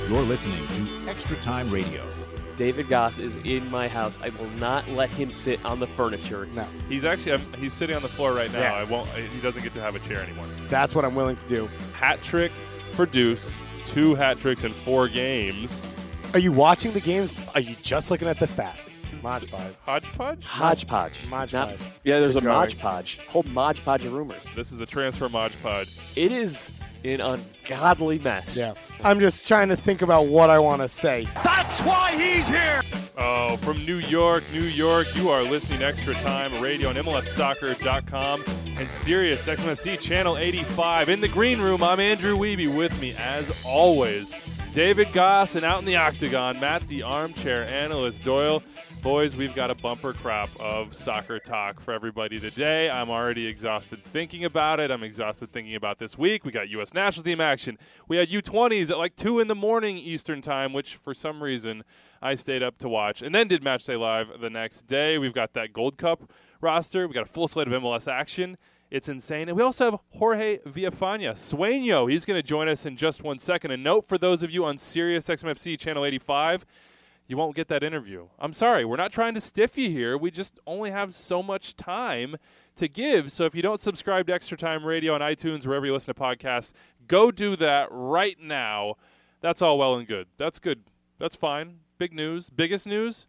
You're listening to Extra Time Radio. David Goss is in my house. I will not let him sit on the furniture. No. He's sitting on the floor right now. Yeah. He doesn't get to have a chair anymore. That's what I'm willing to do. Hat trick for Deuce. 2 hat tricks in 4 games. Are you watching the games? Are you just looking at the stats? Mod Podge. Hodgepodge? Hodgepodge. Mod Not- Podge. Yeah, there's a Keep going. Mod Podge. Whole Mod Podge of rumors. This is a transfer Mod Podge. It is an ungodly mess. Yeah. I'm just trying to think about what I want to say. Oh, from New York, you are listening to Extra Time Radio on MLSsoccer.com and Sirius XMFC Channel 85. In the green room, I'm Andrew Wiebe. With me, as always, David Goss, and out in the octagon, Matt the Armchair Analyst Doyle. Boys, we've got a bumper crop of soccer talk for everybody today. I'm already exhausted thinking about it. I'm exhausted thinking about this week. We got U.S. national team action. We had U20s at like 2 in the morning Eastern time, which for some reason I stayed up to watch, and then did Matchday Live the next day. We've got that Gold Cup roster. We got a full slate of MLS action. It's insane. And we also have Jorge Villafana, Sueño. He's going to join us in just 1 second. A note for those of you on Sirius XMFC Channel 85, you won't get that interview. I'm sorry. We're not trying to stiff you here. We just only have so much time to give. So if you don't subscribe to Extra Time Radio on iTunes, wherever you listen to podcasts, go do that right now. That's all well and good. That's good. That's fine. Big news. Biggest news,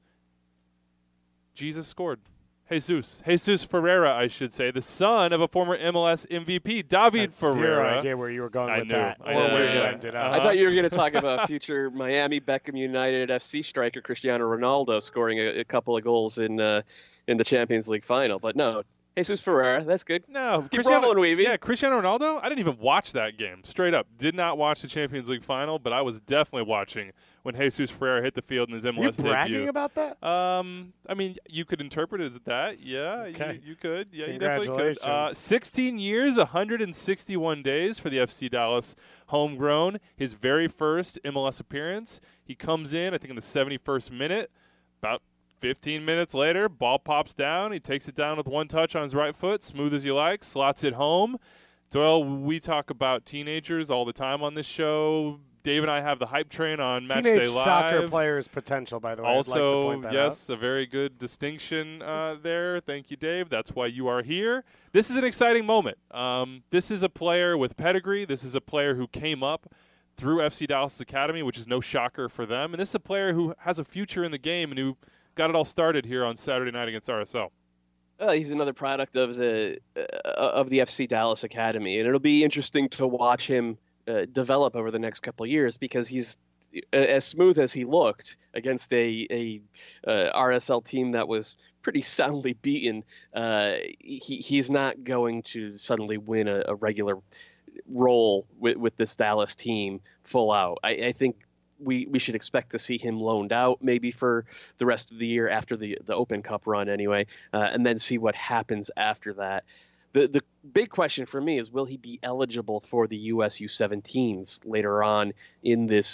Jesus scored. Jesus Ferreira, I should say, the son of a former MLS MVP, David Ferreira. Zero idea where you were going with that. I or knew, where you yeah. ended up. I thought you were going to talk about future Miami Beckham United FC striker Cristiano Ronaldo scoring a couple of goals in the Champions League final. But no, Jesus Ferreira, that's good. No, Keep rolling, Weavy. Yeah, Cristiano Ronaldo. I didn't even watch that game. Straight up, did not watch the Champions League final, but I was definitely watching when Jesus Ferreira hit the field in his MLS you bragging debut. about that? I mean, you could interpret it as that. Yeah, Okay. you could. Yeah, you definitely could. Congratulations. 16 years, 161 days for the FC Dallas homegrown. His very first MLS appearance. He comes in, I think, in the 71st minute. About 15 minutes later, ball pops down. He takes it down with one touch on his right foot, smooth as you like, slots it home. Doyle, we talk about teenagers all the time on this show. Dave and I have the hype train on Matchday Teenage Live. soccer players' potential, by the way. Also, I'd like to point that yes, a very good distinction there. Thank you, Dave. That's why you are here. This is an exciting moment. This is a player with pedigree. This is a player who came up through FC Dallas Academy, which is no shocker for them. And this is a player who has a future in the game and who got it all started here on Saturday night against RSL. He's another product of the FC Dallas Academy, and it'll be interesting to watch him develop over the next couple of years because he's as smooth as he looked against a RSL team that was pretty soundly beaten. He's not going to suddenly win a regular role with this Dallas team full out. I think we should expect to see him loaned out maybe for the rest of the year after the Open Cup run anyway, and then see what happens after that. The big question for me is, will he be eligible for the US U17s later on in the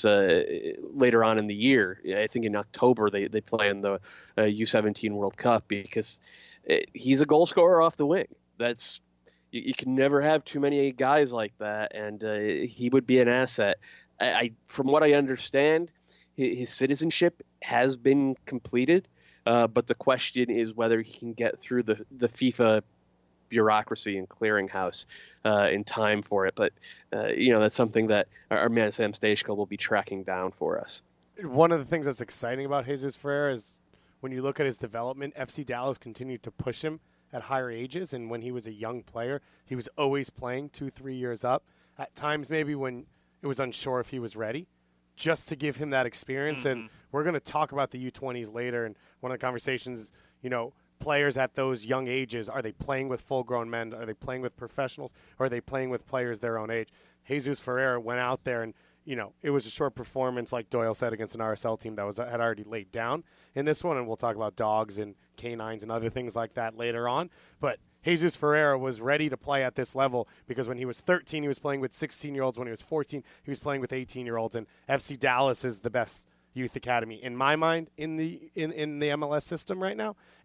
year? I think in October they play in the U17 World Cup because he's a goal scorer off the wing. That's you can never have too many guys like that, and he would be an asset. From what I understand, his citizenship has been completed, but the question is whether he can get through the FIFA bureaucracy and clearinghouse in time for it. But that's something that our man Sam Stejko will be tracking down for us. One of the things that's exciting about Jesus Ferreira is when you look at his development, FC Dallas continued to push him at higher ages, and when he was a young player, he was always playing 2-3 years up. At times, maybe when it was unsure if he was ready, just to give him that experience. Mm-hmm. And we're going to talk about the U20s later, and one of the conversations, players at those young ages, are they playing with full-grown men? Are they playing with professionals? Or are they playing with players their own age? Jesus Ferreira went out there and, it was a short performance, like Doyle said, against an RSL team that had already laid down in this one, and we'll talk about dogs and canines and other things like that later on. But Jesus Ferreira was ready to play at this level because when he was 13, he was playing with 16-year-olds. When he was 14, he was playing with 18-year-olds. And FC Dallas is the best youth academy, in my mind, in the MLS system right now.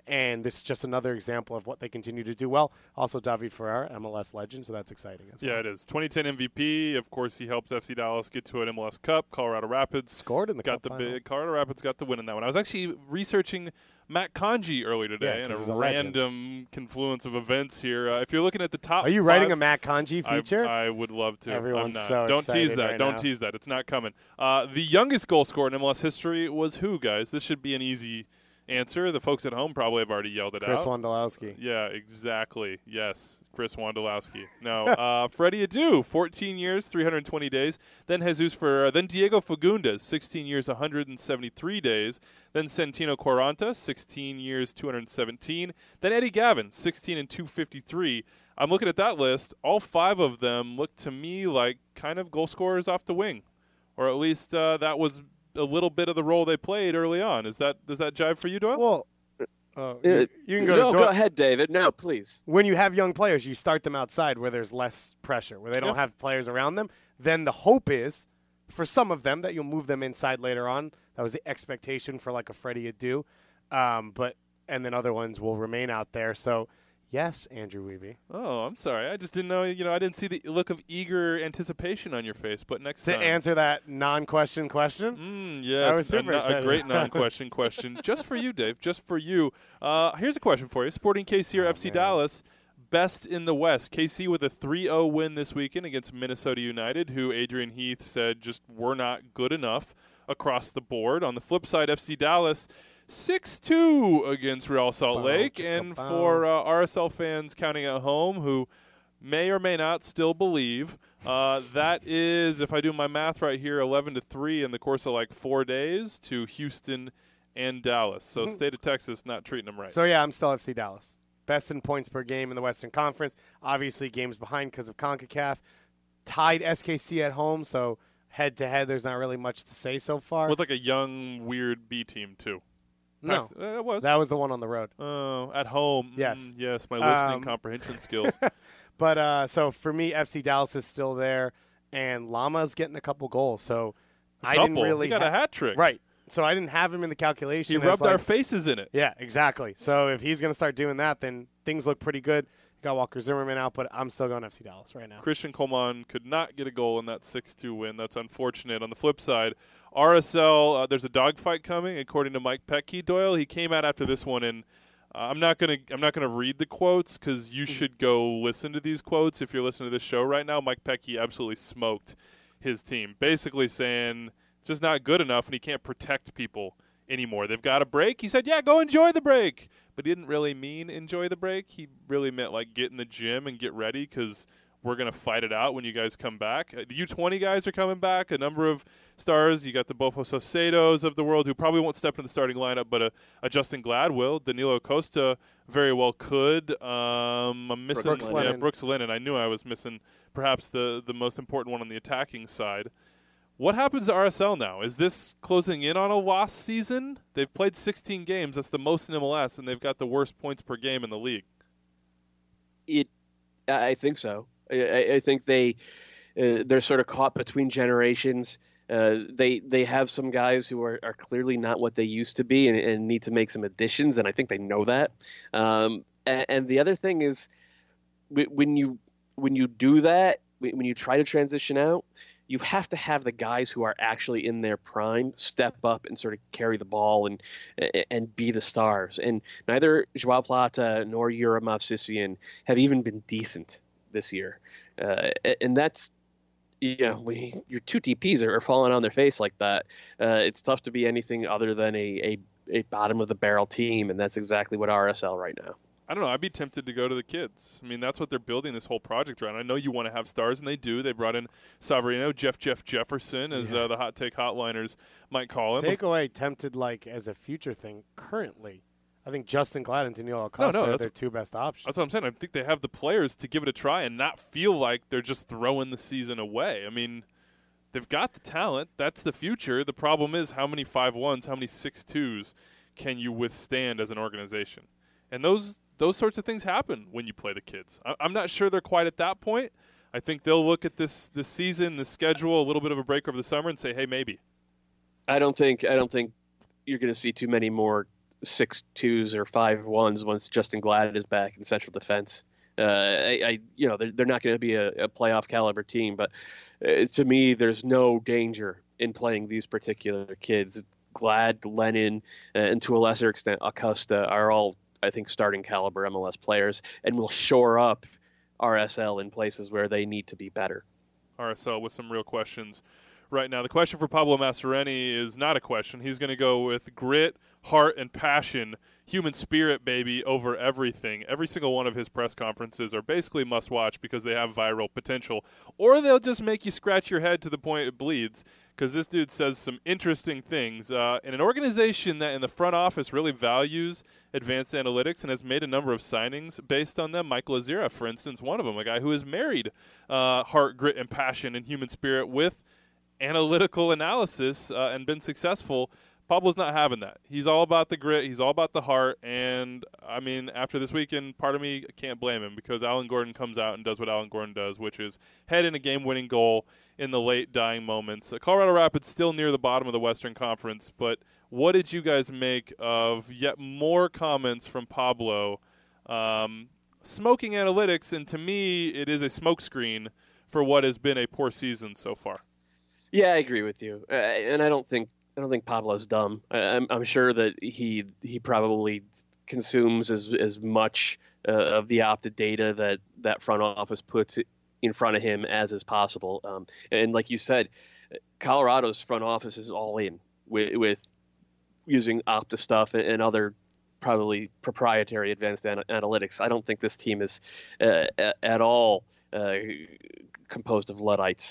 And this is just another example of what they continue to do well. Also, David Ferrer, MLS legend, so that's exciting as well. Yeah, it is. 2010 MVP. Of course, he helped FC Dallas get to an MLS Cup. Colorado Rapids scored in the got Cup final. Colorado Rapids got the win in that one. I was actually researching Matt Kanji earlier today in a random confluence of events here. If you're looking at the top, are you writing a Matt Kanji feature? I would love to. Everyone's I'm not. so Don't excited tease that. right Don't now. tease that. It's not coming. The youngest goal scorer in MLS history was who, guys? This should be an easy answer. The folks at home probably have already yelled it Chris out. Wondolowski. Yeah, exactly. Yes, Chris Wondolowski. No, Freddie Adu, 14 years, 320 days. Then Jesus Ferreira. Then Diego Fagundes, 16 years, 173 days. Then Santino Quaranta, 16 years, 217. Then Eddie Gavin, 16 and 253. I'm looking at that list. All 5 of them look to me like kind of goal scorers off the wing, or at least that was a little bit of the role they played early on. Does that jive for you, Doyle? Well, you can go to Doyle. Go ahead, David. No, please. When you have young players, you start them outside where there's less pressure, where they don't have players around them. Then the hope is, for some of them, that you'll move them inside later on. That was the expectation for like a Freddie Adu. And then other ones will remain out there. So, yes, Andrew Wiebe. Oh, I'm sorry. I just didn't know. I didn't see the look of eager anticipation on your face. But next time. To answer that non-question question? Yes. I was super excited. A great non-question question. Just for you, Dave. Just for you. Here's a question for you. Sporting KC or FC Dallas, best in the West. KC with a 3-0 win this weekend against Minnesota United, who Adrian Heath said just were not good enough across the board. On the flip side, FC Dallas 6-2 against Real Salt Lake. And for RSL fans counting at home who may or may not still believe, that is, if I do my math right here, 11-3 in the course of like 4 days to Houston and Dallas. So state of Texas not treating them right. So, yeah, I'm still FC Dallas. Best in points per game in the Western Conference. Obviously, games behind because of CONCACAF. Tied SKC at home, so head-to-head, there's not really much to say so far. With like a young, weird B team, too. No, it was. That was the one on the road. Oh, at home. Yes. Yes, my listening comprehension skills. But so for me, FC Dallas is still there, and Lama's getting a couple goals. So I didn't really he got a hat trick. Right. So I didn't have him in the calculation. He rubbed our faces in it. Yeah, exactly. So if he's going to start doing that, then things look pretty good. Got Walker Zimmerman out, but I'm still going FC Dallas right now. Christian Coleman could not get a goal in that 6-2 win. That's unfortunate. On the flip side, RSL, there's a dogfight coming, according to Mike Petke. Doyle, he came out after this one, and I'm not gonna read the quotes because you should go listen to these quotes if you're listening to this show right now. Mike Petke absolutely smoked his team, basically saying it's just not good enough, and he can't protect people anymore. They've got a break. He said, yeah, go enjoy the break. But he didn't really mean enjoy the break. He really meant like get in the gym and get ready because we're going to fight it out when you guys come back. The U20 guys are coming back, a number of stars. You got the Bofo Sosedos of the world who probably won't step in the starting lineup, but a Justin Glad will. Danilo Costa very well could. I'm missing Brooks Lennon. I knew I was missing perhaps the most important one on the attacking side. What happens to RSL now? Is this closing in on a lost season? They've played 16 games. That's the most in MLS, and they've got the worst points per game in the league. I think so. I think they're sort of caught between generations. They have some guys who are clearly not what they used to be and need to make some additions, and I think they know that. And the other thing is when you do that, when you try to transition out, you have to have the guys who are actually in their prime step up and sort of carry the ball and be the stars. And neither Joao Plata nor Yura Movsisian have even been decent this year. And that's, when your two DPs are falling on their face like that, it's tough to be anything other than a bottom of the barrel team. And that's exactly what RSL right now. I don't know. I'd be tempted to go to the kids. I mean, that's what they're building this whole project around. I know you want to have stars, and they do. They brought in Savarino, Jeff Jefferson, as the Hot Take Hotliners might call him. Takeaway tempted like as a future thing currently. I think Justin Glad and Danilo Costa are their two best options. That's what I'm saying. I think they have the players to give it a try and not feel like they're just throwing the season away. I mean, they've got the talent. That's the future. The problem is how many 5-1s, how many 6-2s can you withstand as an organization? And those sorts of things happen when you play the kids. I'm not sure they're quite at that point. I think they'll look at this season, the schedule, a little bit of a break over the summer, and say, hey, maybe. I don't think you're going to see too many more 6'2s or 5'1s once Justin Glad is back in central defense. They're not going to be a playoff caliber team, but to me, there's no danger in playing these particular kids. Glad, Lennon, and to a lesser extent, Acosta are all, I think, starting caliber MLS players and will shore up RSL in places where they need to be better. RSL with some real questions right now. The question for Pablo Mastroeni is not a question. He's going to go with grit, heart, and passion, human spirit, baby, over everything. Every single one of his press conferences are basically must-watch because they have viral potential, or they'll just make you scratch your head to the point it bleeds, because this dude says some interesting things. In an organization that in the front office really values advanced analytics and has made a number of signings based on them, Michael Azira, for instance, one of them, a guy who has married heart, grit, and passion and human spirit with analytical analysis and been successful. Pablo's not having that. He's all about the grit. He's all about the heart. And, I mean, after this weekend, part of me can't blame him because Alan Gordon comes out and does what Alan Gordon does, which is head in a game-winning goal in the late dying moments. Colorado Rapids still near the bottom of the Western Conference, but what did you guys make of yet more comments from Pablo smoking analytics? And to me, it is a smokescreen for what has been a poor season so far. Yeah, I agree with you. And I don't think Pablo's dumb. I'm sure that he probably consumes as much of the opted data that front office puts in front of him as is possible. And like you said, Colorado's front office is all in with using Opta stuff and other probably proprietary advanced analytics. I don't think this team is at all composed of Luddites.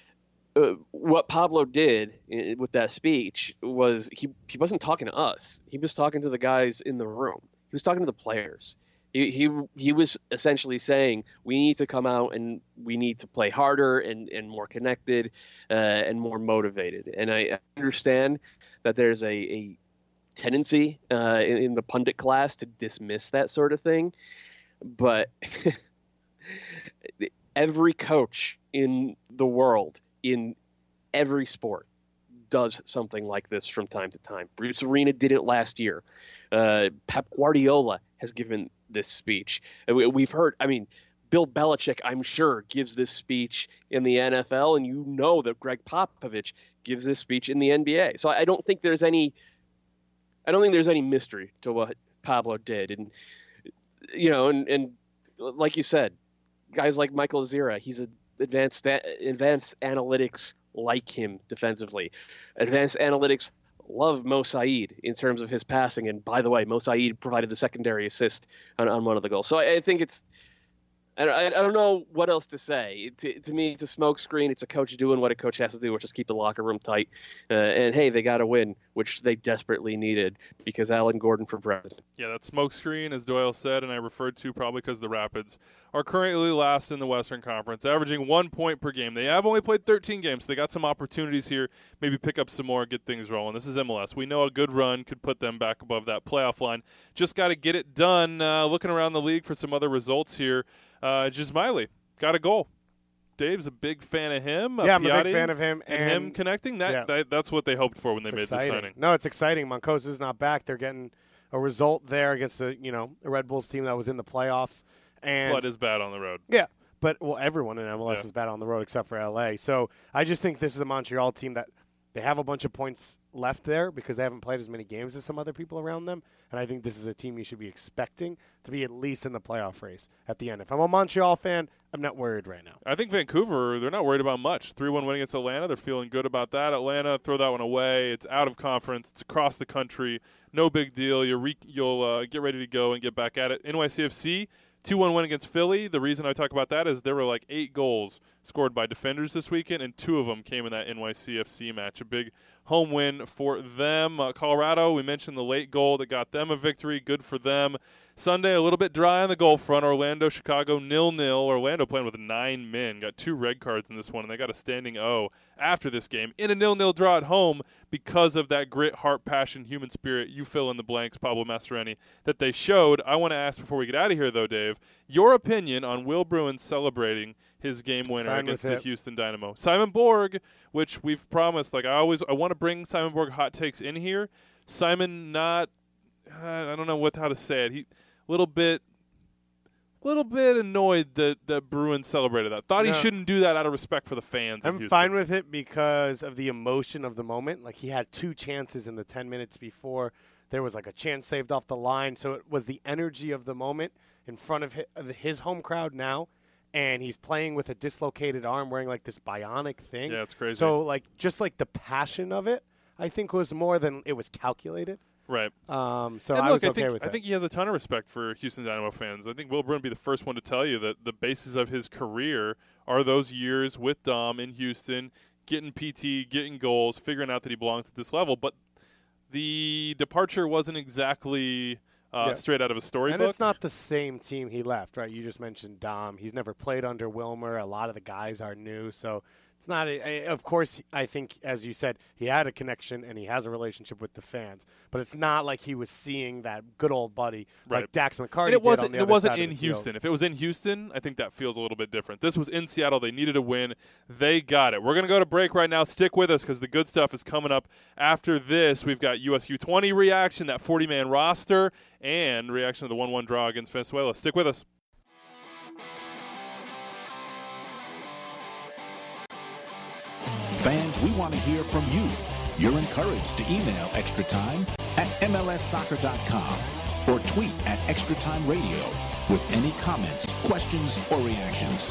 What Pablo did with that speech was he wasn't talking to us. He was talking to the guys in the room. He was talking to the players. He was essentially saying we need to come out and we need to play harder and more connected and more motivated. And I understand that there's a tendency in the pundit class to dismiss that sort of thing, but every coach in the world in every sport does something like this from time to time. Bruce Arena did it last year. Pep Guardiola has given this speech. We've heard, Bill Belichick, I'm sure, gives this speech in the NFL, and you know that Greg Popovich gives this speech in the NBA. So I don't think there's any mystery to what Pablo did. And, and like you said, guys like Michael Azira, he's a advanced analytics like him defensively. Advanced analytics love Mo Said in terms of his passing. And by the way, Mo Said provided the secondary assist on one of the goals. So I think I don't know what else to say. To me, it's a smokescreen. It's a coach doing what a coach has to do, which is keep the locker room tight. And, hey, they got to win, which they desperately needed because Alan Gordon for president. Yeah, that smokescreen, as Doyle said, and I referred to probably because the Rapids are currently last in the Western Conference, averaging 1 point per game. They have only played 13 games, so they got some opportunities here, maybe pick up some more, get things rolling. This is MLS. We know a good run could put them back above that playoff line. Just got to get it done. Looking around the league for some other results here. Gismaili got a goal. Dave's a big fan of him. Yeah, I'm a big fan of him. And him connecting. That's what they hoped for when they made the signing. No, it's exciting. Moncosa's not back. They're getting a result there against a Red Bulls team that was in the playoffs. And blood is bad on the road. Yeah, but everyone in MLS is bad on the road except for LA. So I just think this is a Montreal team that they have a bunch of points left there because they haven't played as many games as some other people around them. And I think this is a team you should be expecting to be at least in the playoff race at the end. If I'm a Montreal fan, I'm not worried right now. I think Vancouver, they're not worried about much. 3-1 win against Atlanta. They're feeling good about that. Atlanta, throw that one away. It's out of conference. It's across the country. No big deal. You'll get ready to go and get back at it. NYCFC, 2-1 win against Philly. The reason I talk about that is there were like 8 goals scored by defenders this weekend, and 2 of them came in that NYCFC match. A big home win for them. Colorado, we mentioned the late goal that got them a victory. Good for them. Sunday, a little bit dry on the goal front. Orlando, Chicago, 0-0. Orlando playing with 9 men. Got 2 red cards in this one, and they got a standing O after this game in a 0-0 draw at home because of that grit, heart, passion, human spirit, you fill in the blanks, Pablo Mastroeni, that they showed. I want to ask before we get out of here, though, Dave, your opinion on Will Bruin celebrating his game winner against the Houston Dynamo. Simon Borg, which we've promised, I want to bring Simon Borg hot takes in here. Simon not I don't know how to say it. He little bit annoyed that Bruins celebrated that. Thought he shouldn't do that out of respect for the fans. I'm fine with it because of the emotion of the moment. Like, he had 2 chances in the 10 minutes before. There was like a chance saved off the line. So it was the energy of the moment in front of his home crowd now. And he's playing with a dislocated arm, wearing like this bionic thing. Yeah, it's crazy. So like just like the passion of it, I think was more than it was calculated. Right. So and I was okay with it. I think he has a ton of respect for Houston Dynamo fans. I think Will Bruin would be the first one to tell you that the basis of his career are those years with Dom in Houston, getting PT, getting goals, figuring out that he belongs at this level. But the departure wasn't exactly straight out of a storybook. And it's not the same team he left, right? You just mentioned Dom. He's never played under Wilmer. A lot of the guys are new, so it's not of course, I think, as you said, he had a connection and he has a relationship with the fans. But it's not like he was seeing that good old buddy like Dax McCarty did on the it other wasn't side in of the Houston. field. If it was in Houston, I think that feels a little bit different. This was in Seattle. They needed a win. They got it. We're going to go to break right now. Stick with us because the good stuff is coming up after this. We've got USU 20 reaction, that 40-man roster, and reaction to the 1-1 draw against Venezuela. Stick with us. Fans, we want to hear from you. You're encouraged to email Extra Time at MLSsoccer.com or tweet at Extra Time Radio with any comments, questions, or reactions.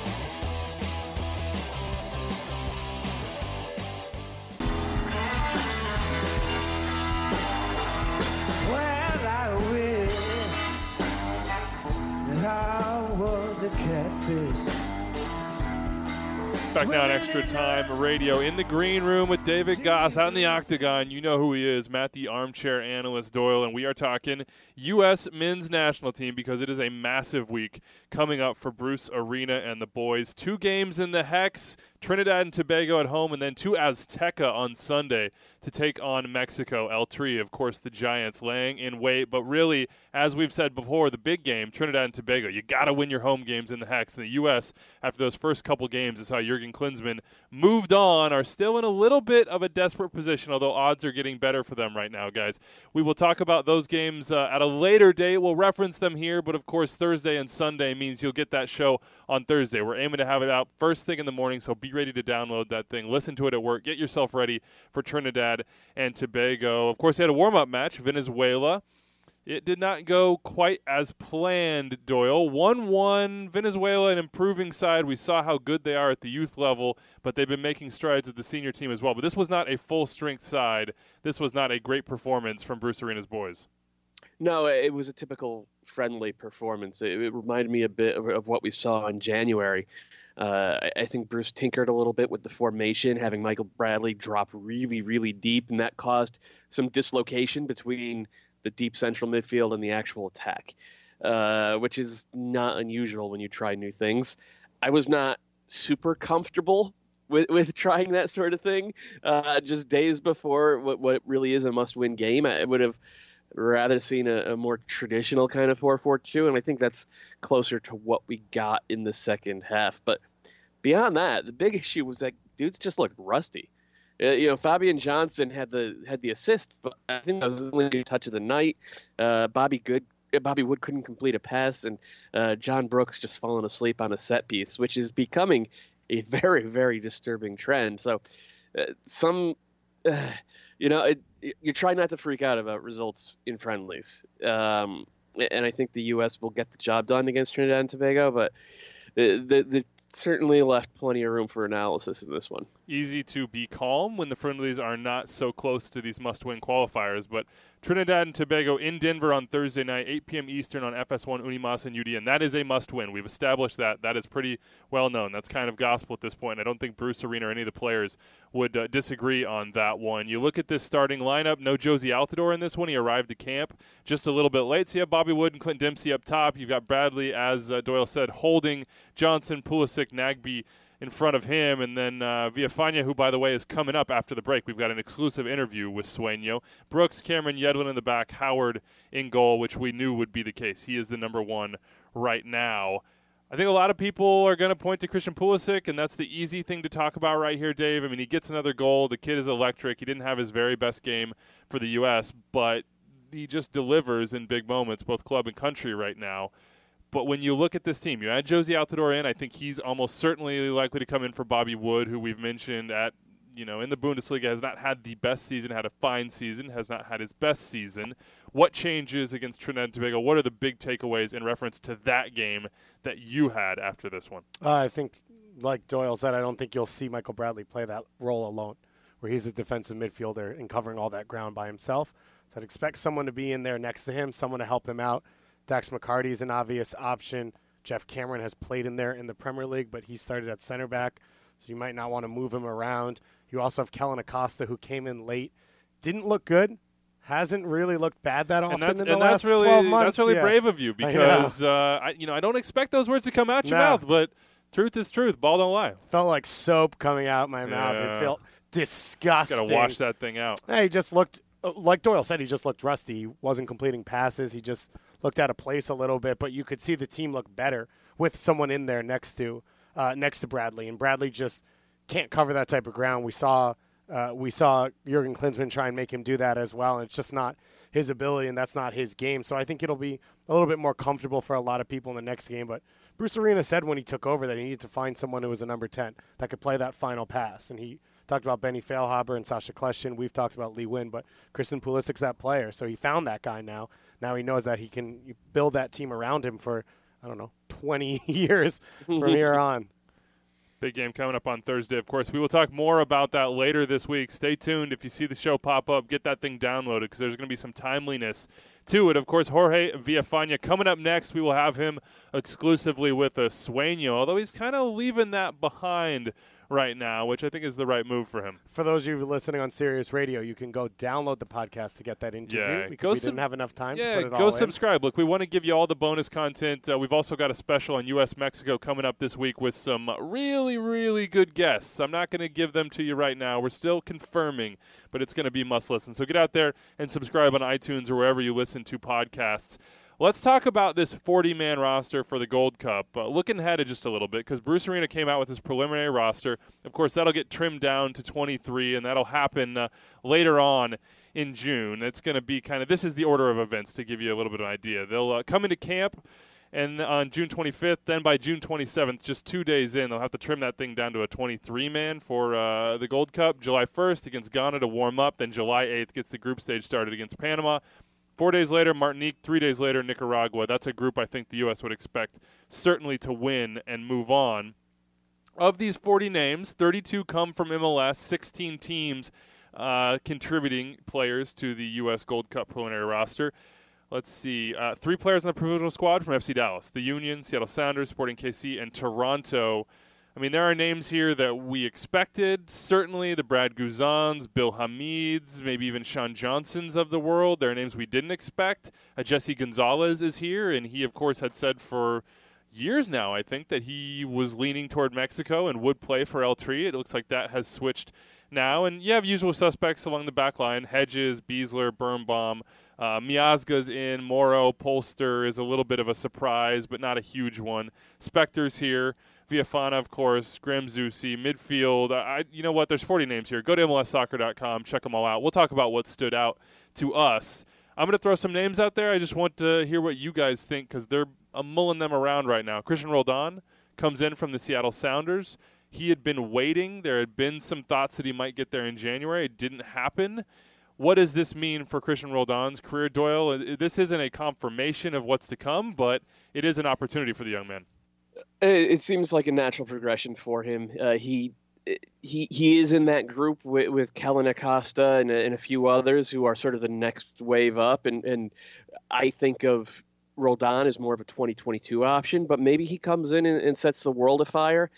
Well, I wish that I was a catfish. Back now on Extra Time Radio in the green room with David Goss out in the octagon. You know who he is, Matt the Armchair Analyst Doyle, and we are talking U.S. men's national team because it is a massive week coming up for Bruce Arena and the boys. 2 games in the Hex, Trinidad and Tobago at home, and then 2 Azteca on Sunday to take on Mexico. El Tri, of course, the Giants laying in wait, but really, as we've said before, the big game, Trinidad and Tobago. You got to win your home games in the Hex. And the U.S., after those first couple games, is how Jurgen Klinsmann moved on, are still in a little bit of a desperate position, although odds are getting better for them right now, guys. We will talk about those games at a later date. We'll reference them here, but of course, Thursday and Sunday means you'll get that show on Thursday. We're aiming to have it out first thing in the morning, so be ready to download that thing. Listen to it at work. Get yourself ready for Trinidad and Tobago. Of course, they had a warm-up match, Venezuela. It did not go quite as planned, Doyle. 1-1, Venezuela, an improving side. We saw how good they are at the youth level, but they've been making strides at the senior team as well. But this was not a full-strength side. This was not a great performance from Bruce Arena's boys. No, it was a typical friendly performance. It reminded me a bit of what we saw in January. I think Bruce tinkered a little bit with the formation, having Michael Bradley drop really, really deep, and that caused some dislocation between the deep central midfield and the actual attack, which is not unusual when you try new things. I was not super comfortable with trying that sort of thing just days before what really is a must-win game. I would have rather seen a more traditional kind of 4-4-2, and I think that's closer to what we got in the second half. But beyond that, the big issue was that dudes just looked rusty. Fabian Johnson had the assist, but I think that was his only touch of the night. Bobby Wood couldn't complete a pass, and John Brooks just falling asleep on a set piece, which is becoming a very, very disturbing trend. So you try not to freak out about results in friendlies. And I think the U.S. will get the job done against Trinidad and Tobago, but they certainly left plenty of room for analysis in this one. Easy to be calm when the friendlies are not so close to these must-win qualifiers, but Trinidad and Tobago in Denver on Thursday night, 8 p.m. Eastern on FS1, Unimas, and UD, and that is a must-win. We've established that. That is pretty well known. That's kind of gospel at this point. I don't think Bruce Arena or any of the players would disagree on that one. You look at this starting lineup, no Josie Altidore in this one. He arrived at camp just a little bit late, so you have Bobby Wood and Clint Dempsey up top. You've got Bradley, as Doyle said, holding Johnson, Pulisic, Nagbe in front of him, and then Villafana, who, by the way, is coming up after the break. We've got an exclusive interview with Sueño. Brooks, Cameron, Yedlin in the back, Howard in goal, which we knew would be the case. He is the number one right now. I think a lot of people are going to point to Christian Pulisic, and that's the easy thing to talk about right here, Dave. I mean, he gets another goal. The kid is electric. He didn't have his very best game for the U.S., but he just delivers in big moments, both club and country right now. But when you look at this team, you add Josie Altidore in. I think he's almost certainly likely to come in for Bobby Wood, who we've mentioned in the Bundesliga has not had the best season, had a fine season, has not had his best season. What changes against Trinidad and Tobago? What are the big takeaways in reference to that game that you had after this one? I think, like Doyle said, I don't think you'll see Michael Bradley play that role alone, where he's a defensive midfielder and covering all that ground by himself. So I'd expect someone to be in there next to him, someone to help him out. Dax McCarty is an obvious option. Jeff Cameron has played in there in the Premier League, but he started at center back, so you might not want to move him around. You also have Kellen Acosta, who came in late. Didn't look good. Hasn't really looked bad that often in the last 12 months. That's really brave of you because I don't expect those words to come out your mouth, but truth is truth. Ball don't lie. Felt like soap coming out my mouth. It felt disgusting. Got to wash that thing out. He just looked, like Doyle said, he just looked rusty. He wasn't completing passes. He just looked out of place a little bit, but you could see the team look better with someone in there next to Bradley, and Bradley just can't cover that type of ground. We saw Jurgen Klinsmann try and make him do that as well, and it's just not his ability, and that's not his game. So I think it'll be a little bit more comfortable for a lot of people in the next game. But Bruce Arena said when he took over that he needed to find someone who was a number 10 that could play that final pass, and he talked about Benny Feilhaber and Sasha Kleshin. We've talked about Lee Wynn, but Christian Pulisic's that player, so he found that guy now. Now he knows that he can build that team around him for, 20 years from here on. Big game coming up on Thursday, of course. We will talk more about that later this week. Stay tuned. If you see the show pop up, get that thing downloaded because there's going to be some timeliness to it. Of course, Jorge Villafana coming up next. We will have him exclusively with us, Sueño, although he's kind of leaving that behind right now, which I think is the right move for him. For those of you listening on Sirius Radio, you can go download the podcast to get that interview because we didn't have enough time to put it all in. Go subscribe. Look, we want to give you all the bonus content. We've also got a special on U.S.-Mexico coming up this week with some really, really good guests. I'm not going to give them to you right now. We're still confirming, but it's going to be must listen. So get out there and subscribe on iTunes or wherever you listen to podcasts. Let's talk about this 40-man roster for the Gold Cup. Looking ahead just a little bit, because Bruce Arena came out with his preliminary roster. Of course, that'll get trimmed down to 23, and that'll happen later on in June. It's going to be this is the order of events to give you a little bit of an idea. They'll come into camp and on June 25th. Then by June 27th, just 2 days in, they'll have to trim that thing down to a 23-man for the Gold Cup. July 1st against Ghana to warm up. Then July 8th gets the group stage started against Panama. 4 days later, Martinique. 3 days later, Nicaragua. That's a group I think the U.S. would expect certainly to win and move on. Of these 40 names, 32 come from MLS, 16 teams contributing players to the U.S. Gold Cup preliminary roster. Let's see. 3 players on the provisional squad from FC Dallas, the Union, Seattle Sounders, Sporting KC, and Toronto. I mean, there are names here that we expected. Certainly the Brad Guzans, Bill Hamids, maybe even Sean Johnsons of the world. There are names we didn't expect. Jesse Gonzalez is here, and he, of course, had said for years now, I think, that he was leaning toward Mexico and would play for El Tri. It looks like that has switched now. And you have usual suspects along the back line: Hedges, Beasler, Birnbaum. Miazga's in. Moro, Polster is a little bit of a surprise, but not a huge one. Spector's here. Villafana, of course, Graham Zusi, midfield. You know what? There's 40 names here. Go to MLSsoccer.com. Check them all out. We'll talk about what stood out to us. I'm going to throw some names out there. I just want to hear what you guys think because I'm mulling them around right now. Christian Roldan comes in from the Seattle Sounders. He had been waiting. There had been some thoughts that he might get there in January. It didn't happen. What does this mean for Christian Roldan's career, Doyle? This isn't a confirmation of what's to come, but it is an opportunity for the young man. It seems like a natural progression for him. He is in that group with Kellen Acosta and a few others who are sort of the next wave up. And I think of Roldan as more of a 2022 option, but maybe he comes in and sets the world afire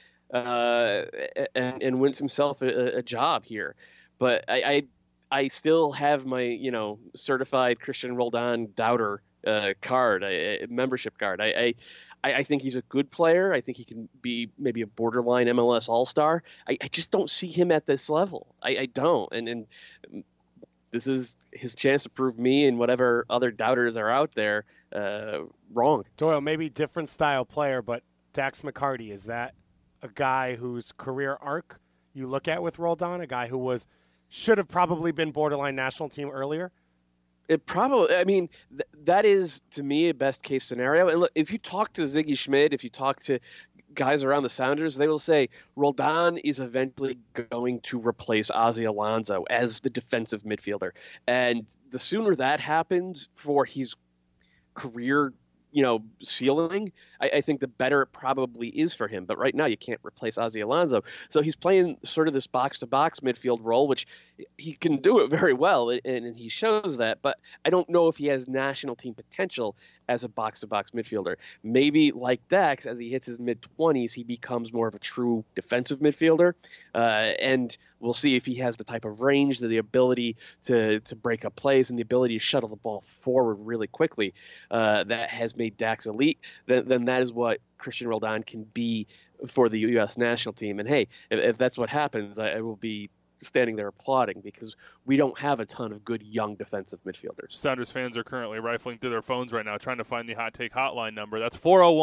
and wins himself a job here. But I still have my certified Christian Roldan doubter card, membership card. I think he's a good player. I think he can be maybe a borderline MLS All-Star. I just don't see him at this level. I don't. And this is his chance to prove me and whatever other doubters are out there wrong. Doyle, maybe different style player, but Dax McCarty, is that a guy whose career arc you look at with Roldan, a guy who should have probably been borderline national team earlier? It probably, I mean, that is, to me, a best case scenario. And look, if you talk to Ziggy Schmidt, if you talk to guys around the Sounders, they will say Roldan is eventually going to replace Ozzie Alonso as the defensive midfielder. And the sooner that happens for his career, ceiling, I think the better it probably is for him. But right now you can't replace Ozzie Alonso. So he's playing sort of this box-to-box midfield role, which he can do it very well, and he shows that. But I don't know if he has national team potential as a box-to-box midfielder. Maybe like Dax, as he hits his mid-20s, he becomes more of a true defensive midfielder. And we'll see if he has the type of range, the ability to break up plays, and the ability to shuttle the ball forward really quickly that has made Dax elite. Then that is what Christian Roldan can be for the U.S. national team. And hey, if that's what happens, I will be standing there applauding, because we don't have a ton of good young defensive midfielders. Sounders fans are currently rifling through their phones right now trying to find the Hot Take hotline number. That's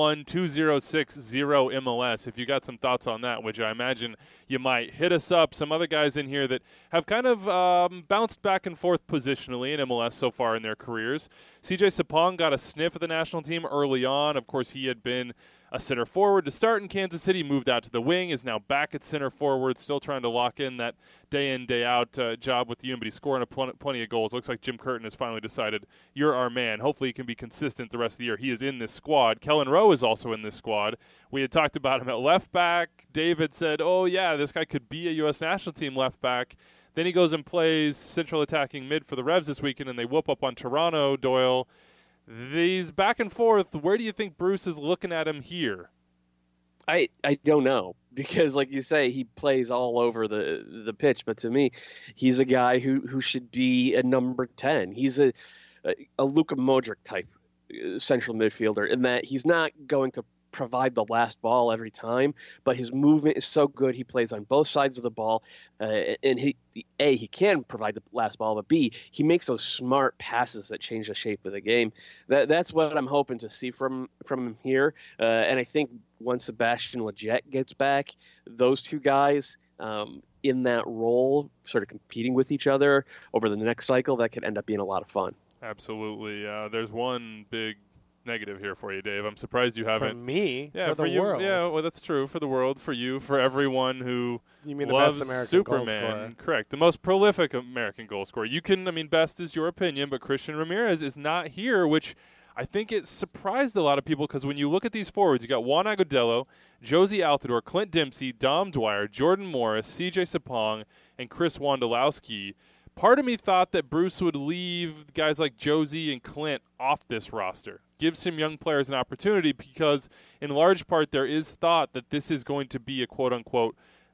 401-206-0MLS. If you got some thoughts on that, which I imagine you might, hit us up. Some other guys in here that have kind of bounced back and forth positionally in MLS so far in their careers. CJ Sapong got a sniff at the national team early on. Of course, he had been a center forward to start in Kansas City, moved out to the wing, is now back at center forward, still trying to lock in that day in, day out job with you, but he's scoring plenty of goals. Looks like Jim Curtin has finally decided, you're our man. Hopefully he can be consistent the rest of the year. He is in this squad. Kellen Rowe is also in this squad. We had talked about him at left back. David said, oh yeah, this guy could be a U.S. national team left back. Then he goes and plays central attacking mid for the Revs this weekend, and they whoop up on Toronto. Doyle, these back and forth, where do you think Bruce is looking at him here? I don't know, because like you say, he plays all over the pitch. But to me, he's a guy who should be a number 10. He's a Luka Modric type central midfielder, in that he's not going to provide the last ball every time, but his movement is so good. He plays on both sides of the ball, and he can provide the last ball, but B, he makes those smart passes that change the shape of the game. That's what I'm hoping to see from him here. And I think once Sebastian Lletget gets back, those two guys in that role, sort of competing with each other over the next cycle, that could end up being a lot of fun. Absolutely. There's one big negative here for you, Dave. I'm surprised you haven't. For me? Yeah, for the you, world? Yeah, well, that's true. For the world, for you, for everyone who You mean the loves best American Superman. goal scorer? Correct. The most prolific American goal scorer. You can, best is your opinion, but Christian Ramirez is not here, which I think it surprised a lot of people, because when you look at these forwards, you got Juan Agudelo, Josie Altidore, Clint Dempsey, Dom Dwyer, Jordan Morris, CJ Sapong, and Chris Wondolowski. Part of me thought that Bruce would leave guys like Josie and Clint off this roster, give some young players an opportunity, because in large part there is thought that this is going to be a quote-unquote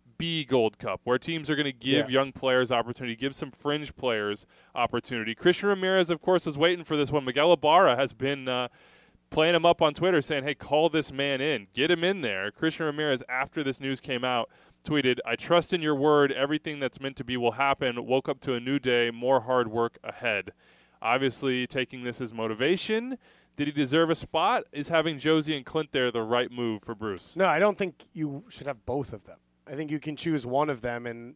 B Gold Cup, where teams are going to give young players opportunity, give some fringe players opportunity. Christian Ramirez, of course, is waiting for this one. Miguel Ibarra has been playing him up on Twitter, saying, hey, call this man in. Get him in there. Christian Ramirez, after this news came out, tweeted, I trust in your word. Everything that's meant to be will happen. Woke up to a new day. More hard work ahead. Obviously, taking this as motivation. Did he deserve a spot? Is having Josie and Clint there the right move for Bruce? No, I don't think you should have both of them. I think you can choose one of them, and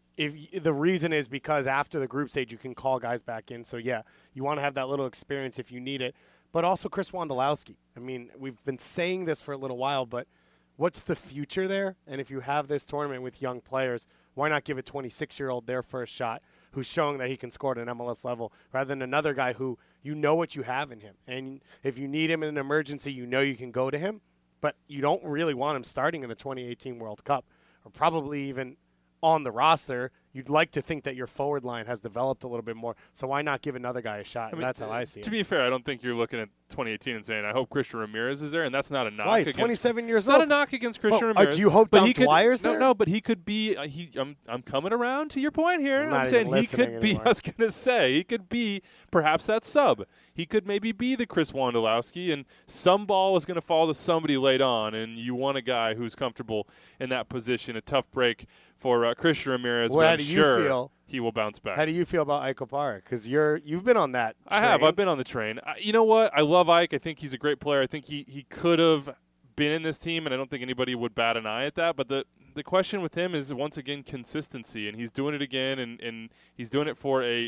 if the reason is because after the group stage you can call guys back in. So, yeah, you want to have that little experience if you need it. But also Chris Wondolowski. I mean, we've been saying this for a little while, but what's the future there? And if you have this tournament with young players, why not give a 26-year-old their first shot who's showing that he can score at an MLS level, rather than another guy who you know what you have in him. And if you need him in an emergency, you know you can go to him, but you don't really want him starting in the 2018 World Cup, or probably even on the roster. You'd like to think that your forward line has developed a little bit more, so why not give another guy a shot? And that's how I see it. To be fair, I don't think you're looking at 2018 and saying, I hope Christian Ramirez is there, and that's not a knock. Why? He's 27 years old. old. Not a knock against Christian Ramirez. Do you hope Dom Dwyer's there? No, but he could be. I'm coming around to your point here. I'm saying he could be. I was going to say he could be perhaps that sub. He could maybe be the Chris Wondolowski, and some ball is going to fall to somebody late on, and you want a guy who's comfortable in that position. A tough break for Christian Ramirez. Well, how do you feel? He will bounce back. How do you feel about Ike Opara? Because you've been on that train. I have. I've been on the train. You know what? I love Ike. I think he's a great player. I think he could have been in this team, and I don't think anybody would bat an eye at that. But the question with him is, once again, consistency. And he's doing it again, and he's doing it for a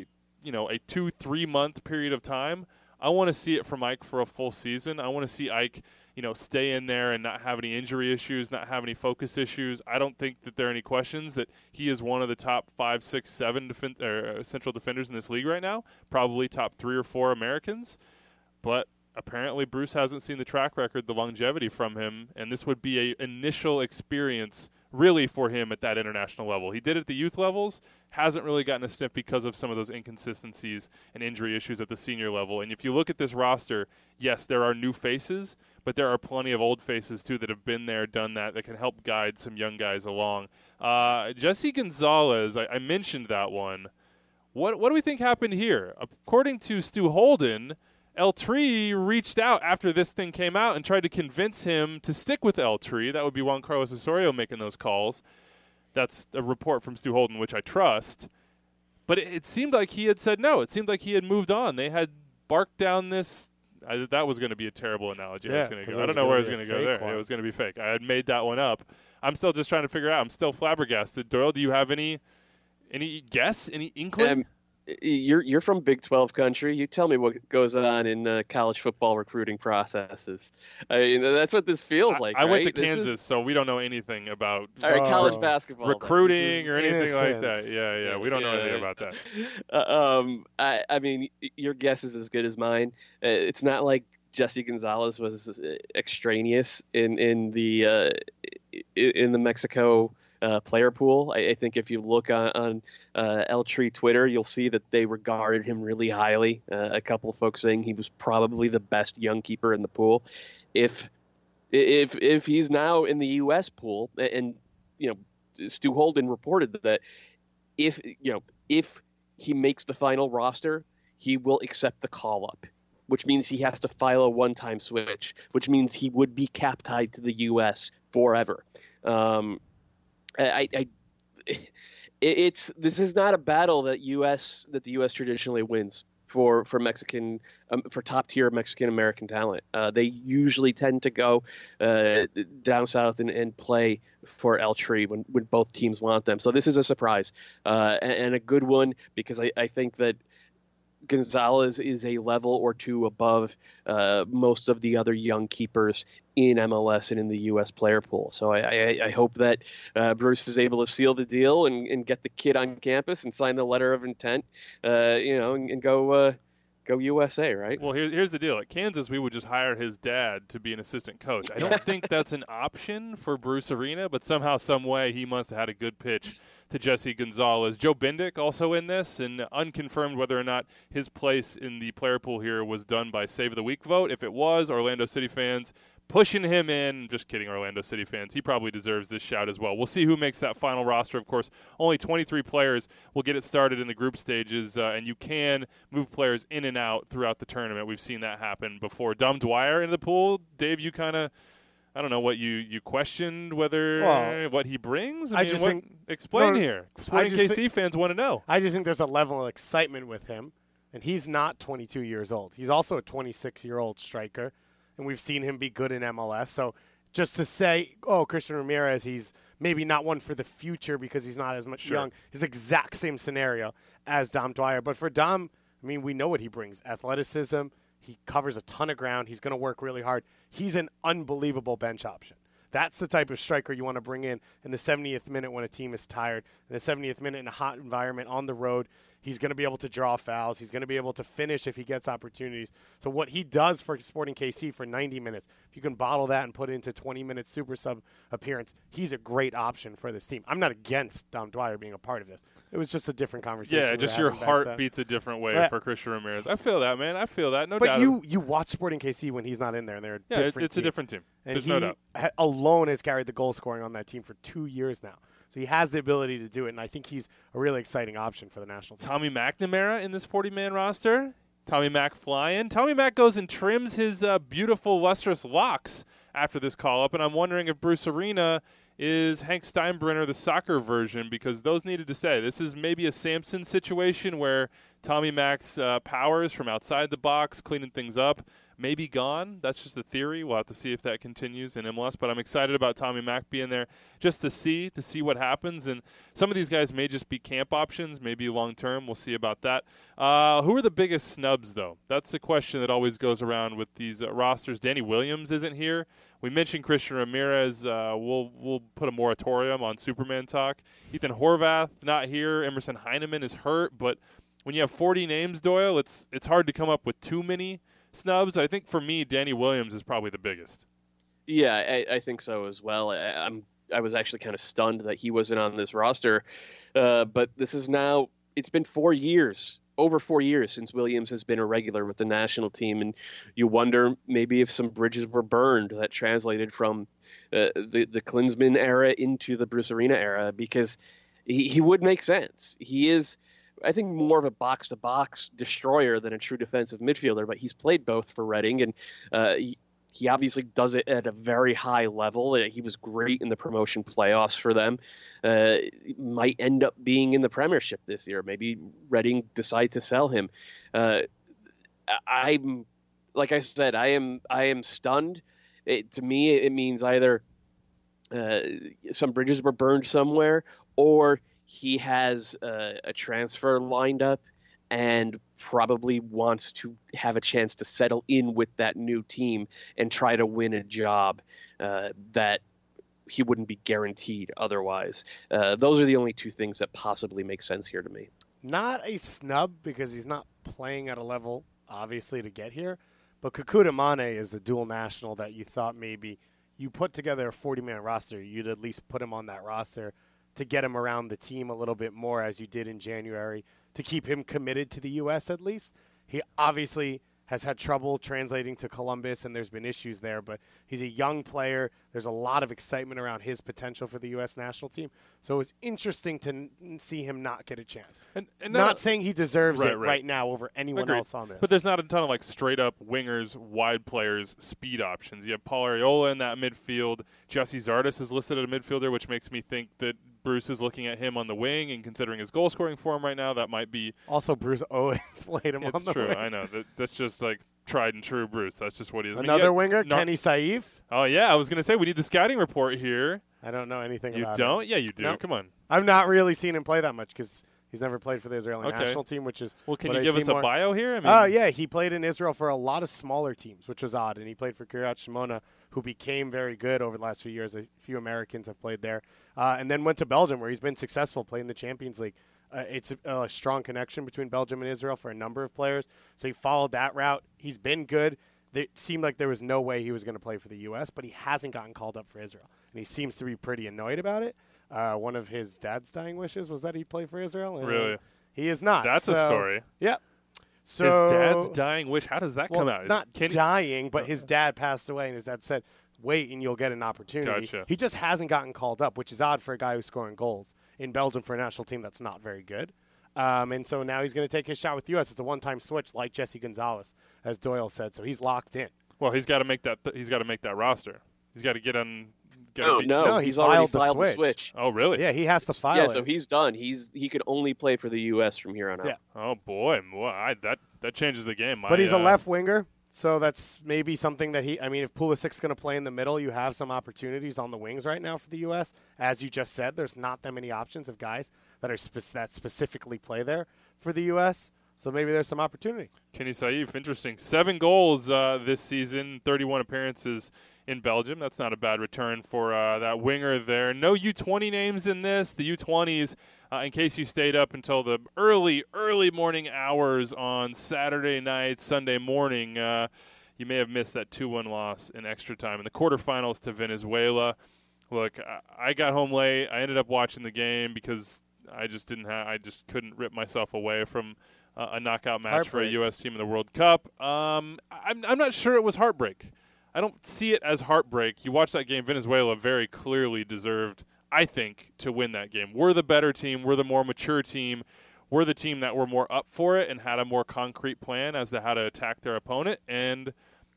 a 2-3 month period of time. I want to see it from Ike for a full season. I want to see Ike, stay in there and not have any injury issues, not have any focus issues. I don't think that there are any questions that he is one of the top 5, 6, 7 central defenders in this league right now, probably top 3 or 4 Americans. But apparently Bruce hasn't seen the track record, the longevity from him, and this would be an initial experience really for him at that international level. He did it at the youth levels, hasn't really gotten a sniff because of some of those inconsistencies and injury issues at the senior level. And if you look at this roster, yes, there are new faces, but there are plenty of old faces too that have been there, done that can help guide some young guys along. Jesse Gonzalez, I mentioned that one. What do we think happened here? According to Stu Holden, Eltree reached out after this thing came out and tried to convince him to stick with Eltree. That would be Juan Carlos Osorio making those calls. That's a report from Stu Holden, which I trust. But it seemed like he had said no. It seemed like he had moved on. They had barked down this. That was going to be a terrible analogy. Yeah, I don't know where I was going to go there. It was going to be fake. I had made that one up. I'm still just trying to figure it out. I'm still flabbergasted. Doyle, do you have any guess, any inkling? You're from Big 12 country. You tell me what goes on in college football recruiting processes. I mean, that's what this feels like. I went to right? Kansas, so we don't know anything about college basketball recruiting or anything like that. Yeah, we don't know anything about that. I mean, your guess is as good as mine. It's not like Jesse Gonzalez was extraneous in the Mexico player pool. I think if you look on Eltree Twitter, you'll see that they regarded him really highly. A couple of folks saying he was probably the best young keeper in the pool. If he's now in the U.S. pool, and Stu Holden reported that if he makes the final roster, he will accept the call up, which means he has to file a one-time switch, which means he would be cap tied to the U.S. forever. This is not a battle that the U.S. traditionally wins for Mexican for top tier Mexican American talent. They usually tend to go down south and play for Eltree when both teams want them. So this is a surprise and a good one, because I think that Gonzalez is a level or two above most of the other young keepers in MLS and in the U.S. player pool. So I hope that Bruce is able to seal the deal and get the kid on campus and sign the letter of intent, and go USA, right? Well, here's the deal. At Kansas, we would just hire his dad to be an assistant coach. I don't think that's an option for Bruce Arena, but somehow, some way, he must have had a good pitch to Jesse Gonzalez. Joe Bindick also in this, and unconfirmed whether or not his place in the player pool here was done by Save of the Week vote. If it was, Orlando City fans pushing him in. Just kidding, Orlando City fans. He probably deserves this shout as well. We'll see who makes that final roster. Of course, only 23 players will get it started in the group stages, and you can move players in and out throughout the tournament. We've seen that happen before. Dom Dwyer in the pool. Dave, you kind of, I don't know what you questioned what he brings. Explain here. Sporting KC fans want to know. I just think there's a level of excitement with him, and he's not 22 years old. He's also a 26-year-old striker, and we've seen him be good in MLS. So just to say, Christian Ramirez, he's maybe not one for the future because he's not as much young, is exact same scenario as Dom Dwyer. But for Dom, I mean, we know what he brings. Athleticism. He covers a ton of ground. He's going to work really hard. He's an unbelievable bench option. That's the type of striker you want to bring in the 70th minute when a team is tired, in the 70th minute in a hot environment on the road. He's going to be able to draw fouls. He's going to be able to finish if he gets opportunities. So what he does for Sporting KC for 90 minutes, if you can bottle that and put it into 20-minute super sub appearance, he's a great option for this team. I'm not against Dom Dwyer being a part of this. It was just a different conversation. Yeah, just your heart beats a different way for Christian Ramirez. I feel that, man. I feel that. No doubt. But you watch Sporting KC when he's not in there, and they're a different team. It's a different team. And There's no doubt. Alone has carried the goal scoring on that team for 2 years now. So he has the ability to do it, and I think he's a really exciting option for the national team. Tommy McNamara in this 40-man roster. Tommy Mac flying. Tommy Mac goes and trims his beautiful, lustrous locks after this call-up, and I'm wondering if Bruce Arena is Hank Steinbrenner, the soccer version, because those needed to say. This is maybe a Samson situation where Tommy Mac's powers from outside the box, cleaning things up, may be gone. That's just a theory. We'll have to see if that continues in MLS. But I'm excited about Tommy Mack being there just to see what happens. And some of these guys may just be camp options, maybe long-term. We'll see about that. Who are the biggest snubs, though? That's a question that always goes around with these rosters. Danny Williams isn't here. We mentioned Christian Ramirez. We'll put a moratorium on Superman talk. Ethan Horvath, not here. Emerson Heineman is hurt. But when you have 40 names, Doyle, it's hard to come up with too many snubs. I think for me, Danny Williams is probably the biggest. Yeah, I think so as well. I was actually kind of stunned that he wasn't on this roster. But this is now, it's been 4 years, over 4 years since Williams has been a regular with the national team. And you wonder maybe if some bridges were burned that translated from the Klinsmann era into the Bruce Arena era, because he would make sense. He is, I think, more of a box-to-box destroyer than a true defensive midfielder, but he's played both for Reading, and he obviously does it at a very high level. He was great in the promotion playoffs for them. Might end up being in the Premiership this year. Maybe Reading decide to sell him. I'm, like I said, I am stunned. To me, it means either some bridges were burned somewhere, or he has a transfer lined up and probably wants to have a chance to settle in with that new team and try to win a job that he wouldn't be guaranteed otherwise. Those are the only two things that possibly make sense here to me. Not a snub because he's not playing at a level, obviously, to get here. But Kekuta Mane is a dual national that you thought maybe you put together a 40-man roster, you'd at least put him on that roster to get him around the team a little bit more, as you did in January, to keep him committed to the U.S. at least. He obviously has had trouble translating to Columbus, and there's been issues there, but he's a young player. There's a lot of excitement around his potential for the U.S. national team. So it was interesting to see him not get a chance. And not saying he deserves it right now over anyone else on this. But there's not a ton of like straight-up wingers, wide players, speed options. You have Paul Arriola in that midfield. Jesse Zardes is listed as a midfielder, which makes me think that Bruce is looking at him on the wing, and considering his goal-scoring form right now, that might be... Also, Bruce always played him on the wing. It's true, I know. That's just like tried and true Bruce. That's just what he is. Another winger, Kenny Saif. Oh, yeah, I was going to say, we need the scouting report here. I don't know anything about it. You don't? Yeah, you do. Nope. Come on. I've not really seen him play that much because he's never played for the Israeli national team, which is... Well, can you give us a bio here? Yeah, he played in Israel for a lot of smaller teams, which was odd, and he played for Kiryat Shimona, who became very good over the last few years. A few Americans have played there. And then went to Belgium, where he's been successful playing the Champions League. It's a strong connection between Belgium and Israel for a number of players. So he followed that route. He's been good. It seemed like there was no way he was going to play for the U.S., but he hasn't gotten called up for Israel. And he seems to be pretty annoyed about it. One of his dad's dying wishes was that he'd play for Israel. And really? He is not. That's a story. Yep. So, his dad's dying wish, how does that come out? Not dying, but his dad passed away, and his dad said, wait and you'll get an opportunity. Gotcha. He just hasn't gotten called up, which is odd for a guy who's scoring goals in Belgium for a national team that's not very good. And so now he's going to take his shot with the U.S. It's a one-time switch, like Jesse Gonzalez, as Doyle said. So he's locked in. Well, he's got to make that. He's got to make that roster. He's got to get on. No, he's already filed the switch. Oh, really? Yeah, he has to file it. Yeah, so he's done. He could only play for the U.S. from here on out. Yeah. Oh boy, that changes the game. But he's a left winger, so that's maybe something that if Pulisic's going to play in the middle, you have some opportunities on the wings right now for the U.S. As you just said, there's not that many options of guys that are that specifically play there for the U.S., so maybe there's some opportunity. Kenny Saif, interesting. 7 goals this season, 31 appearances in Belgium. That's not a bad return for that winger there. No U20 names in this. The U20s, in case you stayed up until the early morning hours on Saturday night, Sunday morning, you may have missed that 2-1 loss in extra time in the quarterfinals to Venezuela. Look, I got home late. I ended up watching the game because I just couldn't rip myself away from a knockout match for a U.S. team in the World Cup. I'm not sure it was heartbreak. I don't see it as heartbreak. You watch that game, Venezuela very clearly deserved, I think, to win that game. We're the better team. We're the more mature team. We're the team that were more up for it and had a more concrete plan as to how to attack their opponent. And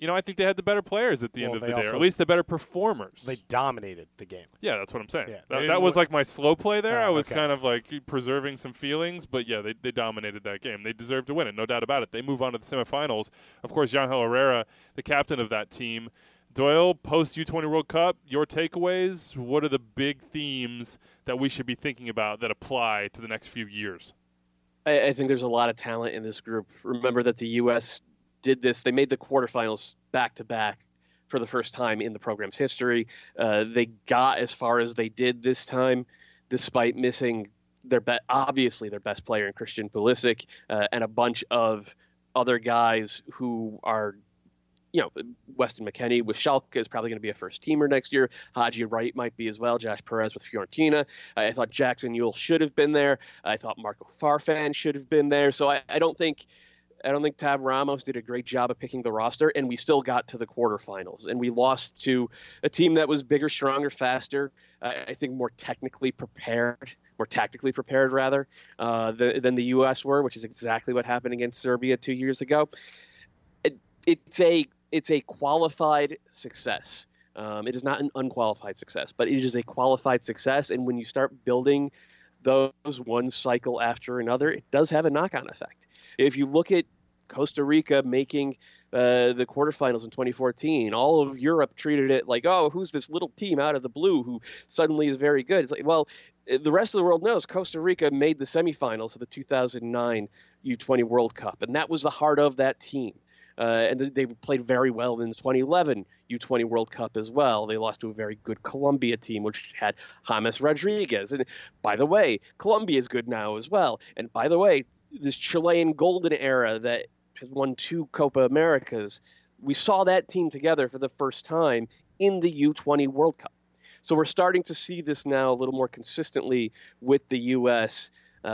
I think they had the better players at the end of the day, or at least the better performers. They dominated the game. Yeah, that's what I'm saying. Yeah, that was like my slow play there. I was okay. kind of like preserving some feelings, but yeah, they dominated that game. They deserved to win it, no doubt about it. They move on to the semifinals. Of course, Yangel Herrera, the captain of that team. Doyle, post U20 World Cup, your takeaways? What are the big themes that we should be thinking about that apply to the next few years? I think there's a lot of talent in this group. Remember that the U.S. did this. They made the quarterfinals back-to-back for the first time in the program's history. They got as far as they did this time, despite missing obviously their best player in Christian Pulisic and a bunch of other guys who are, Weston McKennie with Schalke is probably going to be a first-teamer next year. Haji Wright might be as well. Josh Perez with Fiorentina. I thought Jackson Ewell should have been there. I thought Marco Farfan should have been there. So I don't think Tab Ramos did a great job of picking the roster, and we still got to the quarterfinals. And we lost to a team that was bigger, stronger, faster, I think more tactically prepared than the U.S. were, which is exactly what happened against Serbia 2 years ago. It's a qualified success. It is not an unqualified success, but it is a qualified success. And when you start building those one cycle after another, it does have a knock-on effect. If you look at Costa Rica making the quarterfinals in 2014, all of Europe treated it like, oh, who's this little team out of the blue who suddenly is very good? It's like, well, the rest of the world knows Costa Rica made the semifinals of the 2009 U20 World Cup, and that was the heart of that team. And they played very well in the 2011 U20 World Cup as well. They lost to a very good Colombia team, which had James Rodriguez. And by the way, Colombia is good now as well. And by the way, this Chilean golden era that has won 2 Copa Americas, we saw that team together for the first time in the U20 World Cup. So we're starting to see this now a little more consistently with the U.S.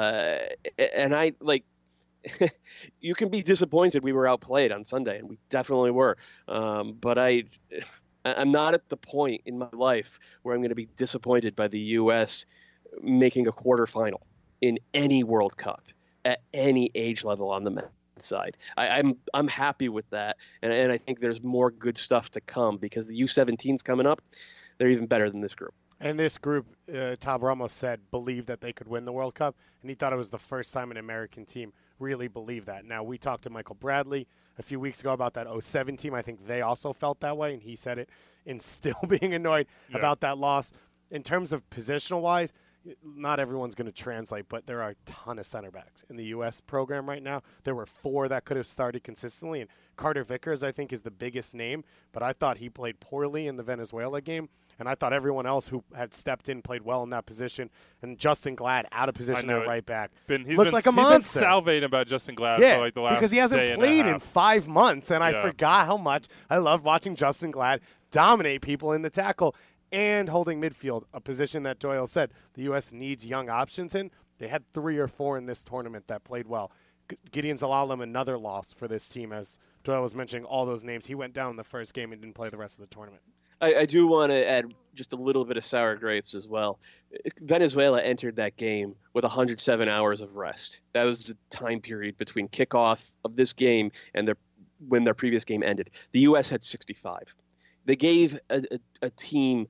And I like... you can be disappointed we were outplayed on Sunday, and we definitely were. But I'm not at the point in my life where I'm going to be disappointed by the U.S. making a quarterfinal in any World Cup at any age level on the men's side. I'm happy with that, and I think there's more good stuff to come because the U17's coming up. They're even better than this group. And this group, Tab Ramos said, believed that they could win the World Cup, and he thought it was the first time an American team really believed that. Now, we talked to Michael Bradley a few weeks ago about that 07 team. I think they also felt that way, and he said it in still being annoyed about that loss. In terms of positional-wise, not everyone's going to translate, but there are a ton of center backs in the U.S. program right now. There were 4 that could have started consistently, and Carter Vickers, I think, is the biggest name, but I thought he played poorly in the Venezuela game. And I thought everyone else who had stepped in played well in that position. And Justin Glad out of position at right back. Looked like a monster. He's been salivating about Justin Glad for like the last because he hasn't played in 5 months. And I forgot how much I loved watching Justin Glad dominate people in the tackle and holding midfield, a position that Doyle said the U.S. needs young options in. They had 3 or 4 in this tournament that played well. Gideon Zalalem, another loss for this team, as Doyle was mentioning all those names. He went down in the first game and didn't play the rest of the tournament. I do want to add just a little bit of sour grapes as well. Venezuela entered that game with 107 hours of rest. That was the time period between kickoff of this game and when their previous game ended. The U.S. had 65. They gave a team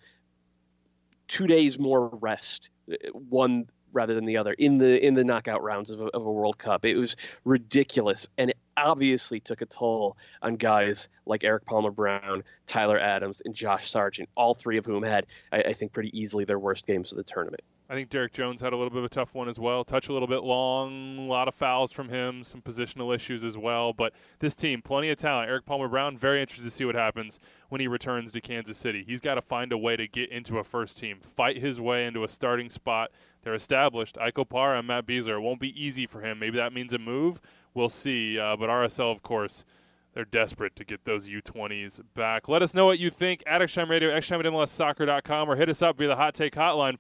2 days more rest, one rather than the other, in the knockout rounds of a World Cup. It was ridiculous, and it obviously took a toll on guys like Eric Palmer-Brown, Tyler Adams, and Josh Sargent, all 3 of whom had, I think, pretty easily their worst games of the tournament. I think Derek Jones had a little bit of a tough one as well. Touch a little bit long, a lot of fouls from him, some positional issues as well. But this team, plenty of talent. Eric Palmer-Brown, very interested to see what happens when he returns to Kansas City. He's got to find a way to get into a first team, fight his way into a starting spot. They're established. Ike Opara and Matt Beasler. It won't be easy for him. Maybe that means a move. We'll see. But RSL, of course, they're desperate to get those U20s back. Let us know what you think at Extra Time Radio, extratime@MLSsoccer.com, or hit us up via the Hot Take Hotline,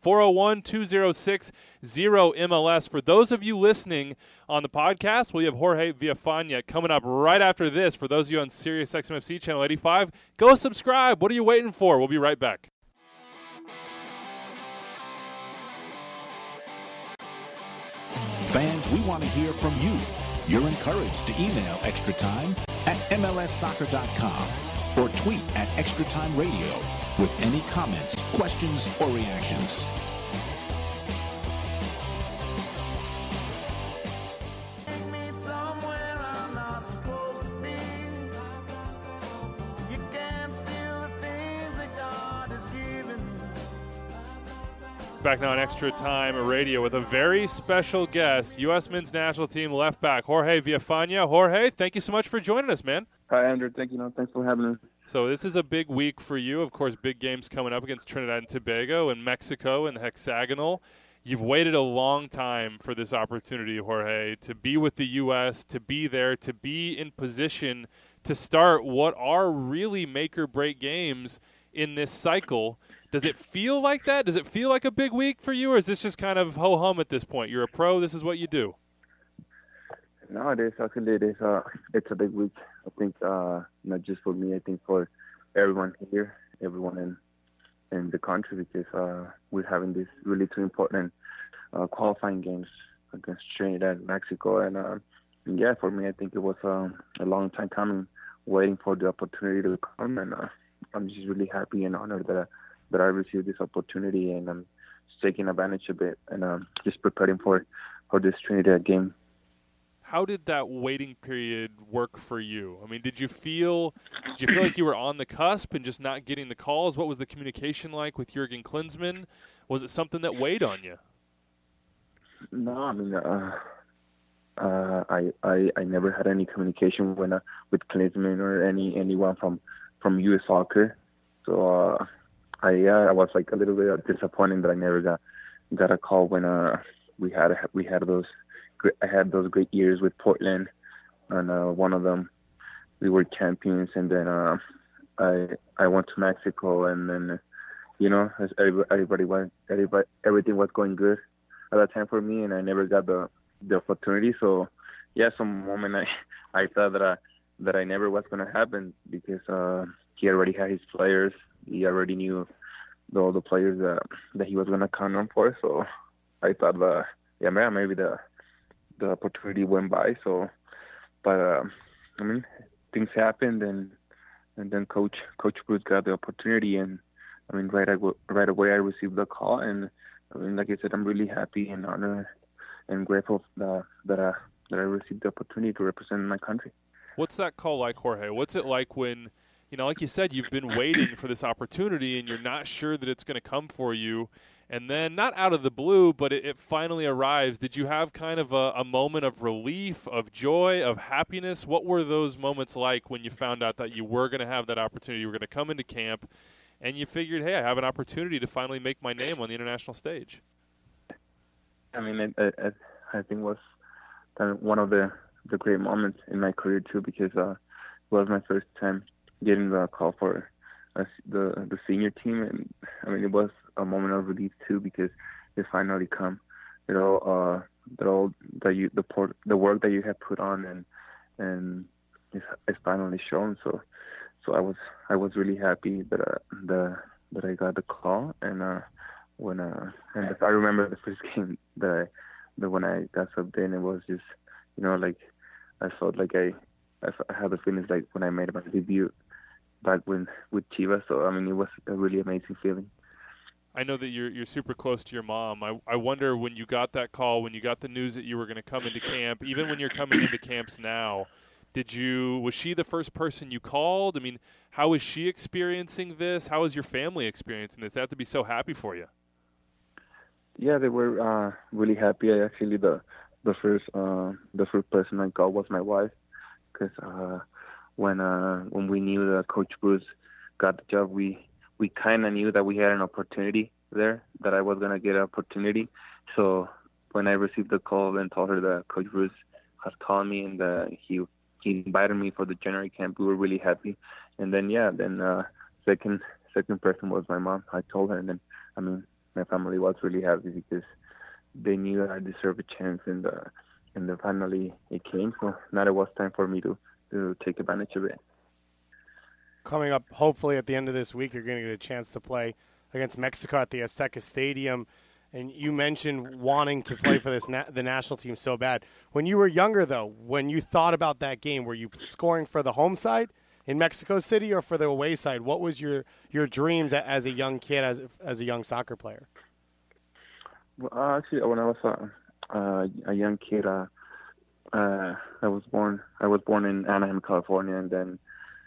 401-206-0MLS. For those of you listening on the podcast, we have Jorge Villafana coming up right after this. For those of you on Sirius XMFC Channel 85, go subscribe. What are you waiting for? We'll be right back. Fans, we want to hear from you. You're encouraged to email Extra Time at MLSsoccer.com or tweet at Extra Time Radio with any comments, questions, or reactions. Back now on Extra Time Radio with a very special guest, U.S. men's national team left back Jorge Villafaña. Jorge, thank you so much for joining us, man. Hi, Andrew. Thank you. Thanks for having us. So this is a big week for you. Of course, big games coming up against Trinidad and Tobago and Mexico in the hexagonal. You've waited a long time for this opportunity, Jorge, to be with the U.S., to be there, to be in position to start what are really make-or-break games in this cycle. Does it feel like that? Does it feel like a big week for you, or is this just kind of ho-hum at this point? You're a pro. This is what you do. No, it is. Actually, it is. It's a big week. I think not just for me. I think for everyone here, everyone in the country, because we're having these really two important qualifying games against Trinidad and Mexico. And yeah, for me, I think it was a long time coming, waiting for the opportunity to come. And I'm just really happy and honored that I received this opportunity, and I'm taking advantage of it, and just preparing for this Trinidad game. How did that waiting period work for you? I mean, did you feel like you were on the cusp and just not getting the calls? What was the communication like with Jurgen Klinsmann? Was it something that weighed on you? No, I mean, I never had any communication with Klinsmann or anyone from U.S. Soccer. So I was like a little bit disappointed that I never got a call when we had those. I had those great years with Portland, and one of them we were champions, and then I went to Mexico, and then as everything was going good at that time for me, and I never got the opportunity. So yeah, some moment I thought that I never was going to happen, because he already had his players. He already knew all the players that he was going to count on for. So I thought maybe the opportunity went by. So, but I mean, things happened, and then Coach Bruce got the opportunity, and I mean, right away I received the call, and I mean, like I said, I'm really happy and honored and grateful that I received the opportunity to represent my country. What's that call like, Jorge? What's it like when, like you said, you've been waiting for this opportunity and you're not sure that it's going to come for you, and then not out of the blue, but it finally arrives? Did you have kind of a moment of relief, of joy, of happiness? What were those moments like when you found out that you were going to have that opportunity? You were going to come into camp and you figured, hey, I have an opportunity to finally make my name on the international stage. I mean, I think it was one of the great moments in my career too, because it was my first time getting the call for the senior team, and I mean, it was a moment of relief too, because it finally come. The work that you had put on and it's finally shown. So I was really happy that I got the call, and and I remember the first game that when I got subbed in, it was just like I felt like I had the feelings like when I made my debut back with Chivas. So I mean, it was a really amazing feeling. I know that you're super close to your mom. I wonder, when you got that call, when you got the news that you were going to come into camp, even when you're coming into camps now, was she the first person you called? I mean, how is she experiencing this? How is your family experiencing this? They have to be so happy for you. Yeah, they were really happy. Actually, the first person I called was my wife, because when we knew that Coach Bruce got the job, we kind of knew that we had an opportunity there, that I was going to get an opportunity. So when I received the call and told her that Coach Bruce had called me and that he invited me for the January camp, we were really happy. And then, second person was my mom. I told her, and then, I mean, my family was really happy because they knew I deserved a chance, and then finally it came. So now it was time for me to take advantage of it. Coming up, hopefully at the end of this week, you're going to get a chance to play against Mexico at the Azteca Stadium. And you mentioned wanting to play for the national team so bad. When you were younger, though, when you thought about that game, were you scoring for the home side? in Mexico City or for the away side? What was your dreams as a young kid, as a young soccer player? Well, actually, when I was a young kid, I was born in Anaheim, California, and then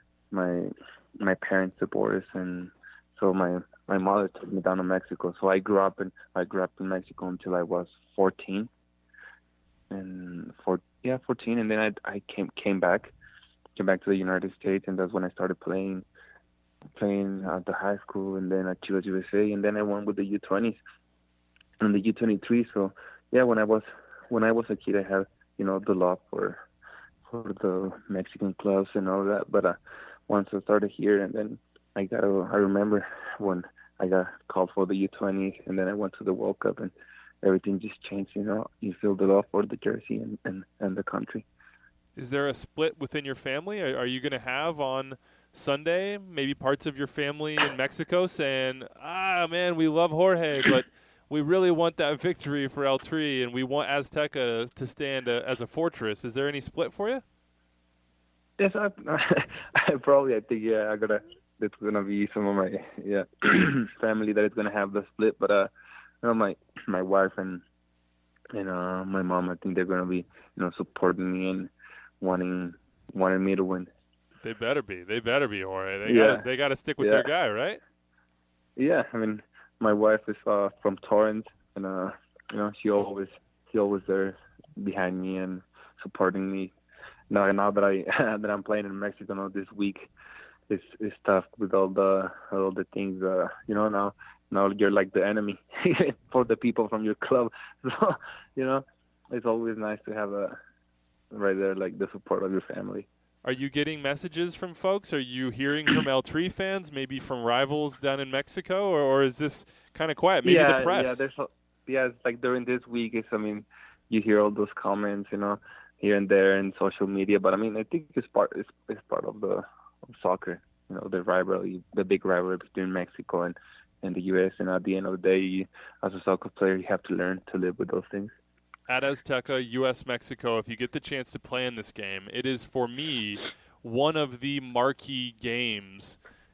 my parents divorced, and so my mother took me down to Mexico. So I grew up in Mexico until I was 14, and 14, and then I came back to the United States, and that's when I started playing at the high school, and then at Chivas USA, and then I went with the U20s and the U23. So yeah, when I was a kid, I had the love for the Mexican clubs and all that. But once I started here, and then I remember when I got called for the U20s, and then I went to the World Cup, and everything just changed. You feel the love for the jersey and the country. Is there a split within your family? Are you going to have on Sunday maybe parts of your family in Mexico saying, man, we love Jorge, but we really want that victory for El Tri, and we want Azteca to stand as a fortress? Is there any split for you? Yes, I think it's gonna be some of my family that is gonna have the split, but my wife and my mom, I think they're gonna be supporting me and wanting me to win. They better be, Jorge. They gotta stick with their guy, right? Yeah, I mean, my wife is from Torrance, and she always there behind me and supporting me. Now that I'm playing in Mexico this week, it's tough with all the things. Now you're like the enemy for the people from your club. So it's always nice to have right there, like the support of your family. Are you getting messages from folks? Are you hearing from El Tri fans, maybe from rivals down in Mexico, or is this kind of quiet? Maybe the press. It's like during this week. You hear all those comments, here and there in social media. But I mean, I think it's part of soccer. The rivalry, the big rivalry between Mexico and the U.S. And at the end of the day, as a soccer player, you have to learn to live with those things. At Azteca, U.S.-Mexico, if you get the chance to play in this game, it is, for me, one of the marquee games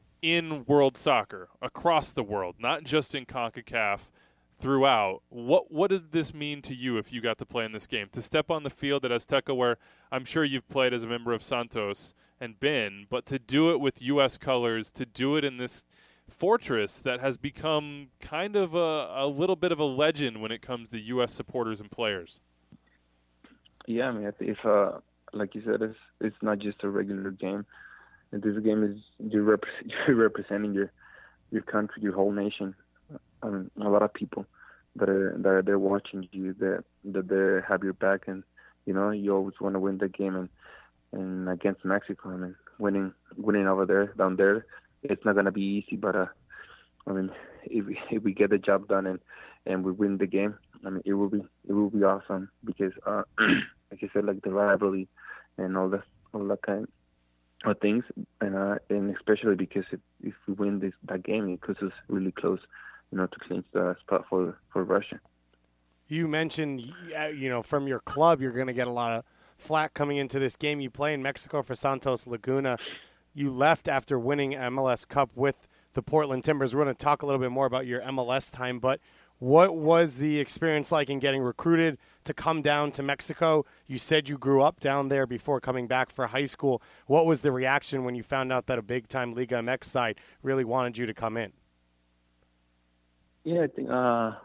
in world soccer, across the world, not just in CONCACAF, throughout. What did this mean to you if you got to play in this game? To step on the field at Azteca, where I'm sure you've played as a member of Santos and been, but to do it with U.S. colors, to do it in this fortress that has become kind of a little bit of a legend when it comes to U.S. supporters and players. Yeah, I mean, if like you said, it's not just a regular game. And this game is you're representing your country, your whole nation. I mean, a lot of people that are there watching you, that they have your back, and you always want to win the game. And against Mexico, I mean, winning over there, down there, it's not gonna be easy. But I mean, if we get the job done and we win the game, I mean, it will be awesome because like I said, like the rivalry and all that kind of things, and especially because if we win that game, it puts us really close, to clinch the spot for Russia. You mentioned, from your club, you're going to get a lot of flack coming into this game. You play in Mexico for Santos Laguna. You left after winning MLS Cup with the Portland Timbers. We're going to talk a little bit more about your MLS time, but what was the experience like in getting recruited to come down to Mexico? You said you grew up down there before coming back for high school. What was the reaction when you found out that a big-time Liga MX side really wanted you to come in? Yeah, I think I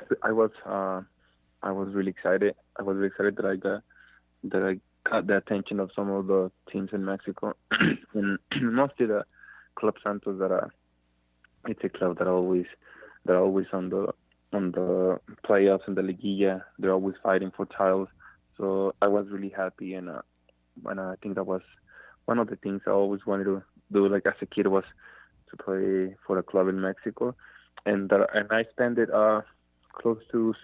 was really excited. I was really excited that I got the attention of some of the teams in Mexico, and mostly the Club Santos. It's a club that always on the playoffs and the Liguilla. They're always fighting for titles. So I was really happy, and I think that was one of the things I always wanted to do. Like as a kid, was to play for a club in Mexico, and I spent it close to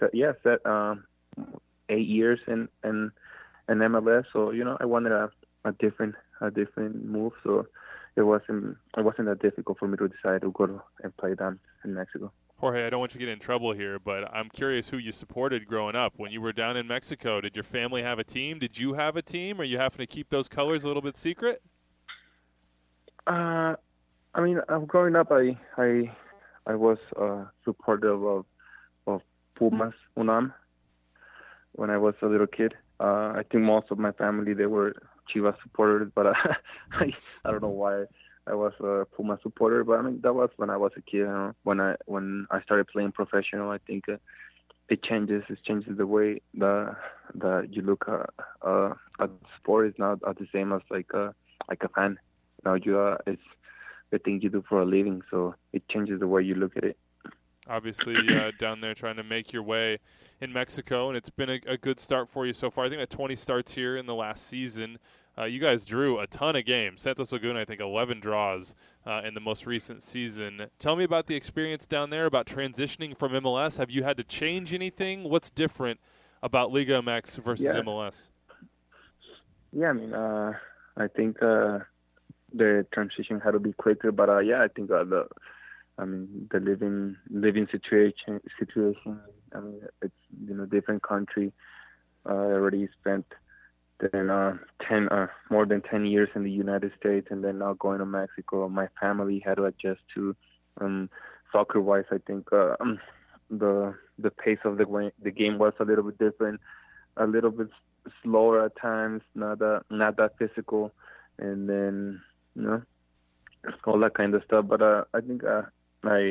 8 years in MLS. So I wanted a different move. So it wasn't that difficult for me to decide to go and play down in Mexico. Jorge, I don't want you to get in trouble here, but I'm curious who you supported growing up. When you were down in Mexico, did your family have a team? Did you have a team? Are you having to keep those colors a little bit secret? I mean, growing up, I was supportive of Pumas UNAM when I was a little kid. I think most of my family, they were Chivas supporters, but I don't know why I was a Puma supporter. But I mean, that was when I was a kid. You know? When I started playing professional, I think it changes. It changes the way that you look at sport. It's not the same as like a fan. Now it's the thing you do for a living, so it changes the way you look at it. Obviously, down there trying to make your way in Mexico, and it's been a good start for you so far. I think 20 starts here in the last season. You guys drew a ton of games. Santos Laguna, I think, 11 draws in the most recent season. Tell me about the experience down there, about transitioning from MLS. Have you had to change anything? What's different about Liga MX versus MLS? Yeah, I mean, I think the transition had to be quicker, but I think the living situation. I mean, it's different country. I already spent more than 10 years in the United States, and then now going to Mexico. My family had to adjust to soccer-wise. I think the pace of the game was a little bit different, a little bit slower at times, not that physical, and then all that kind of stuff. But I think I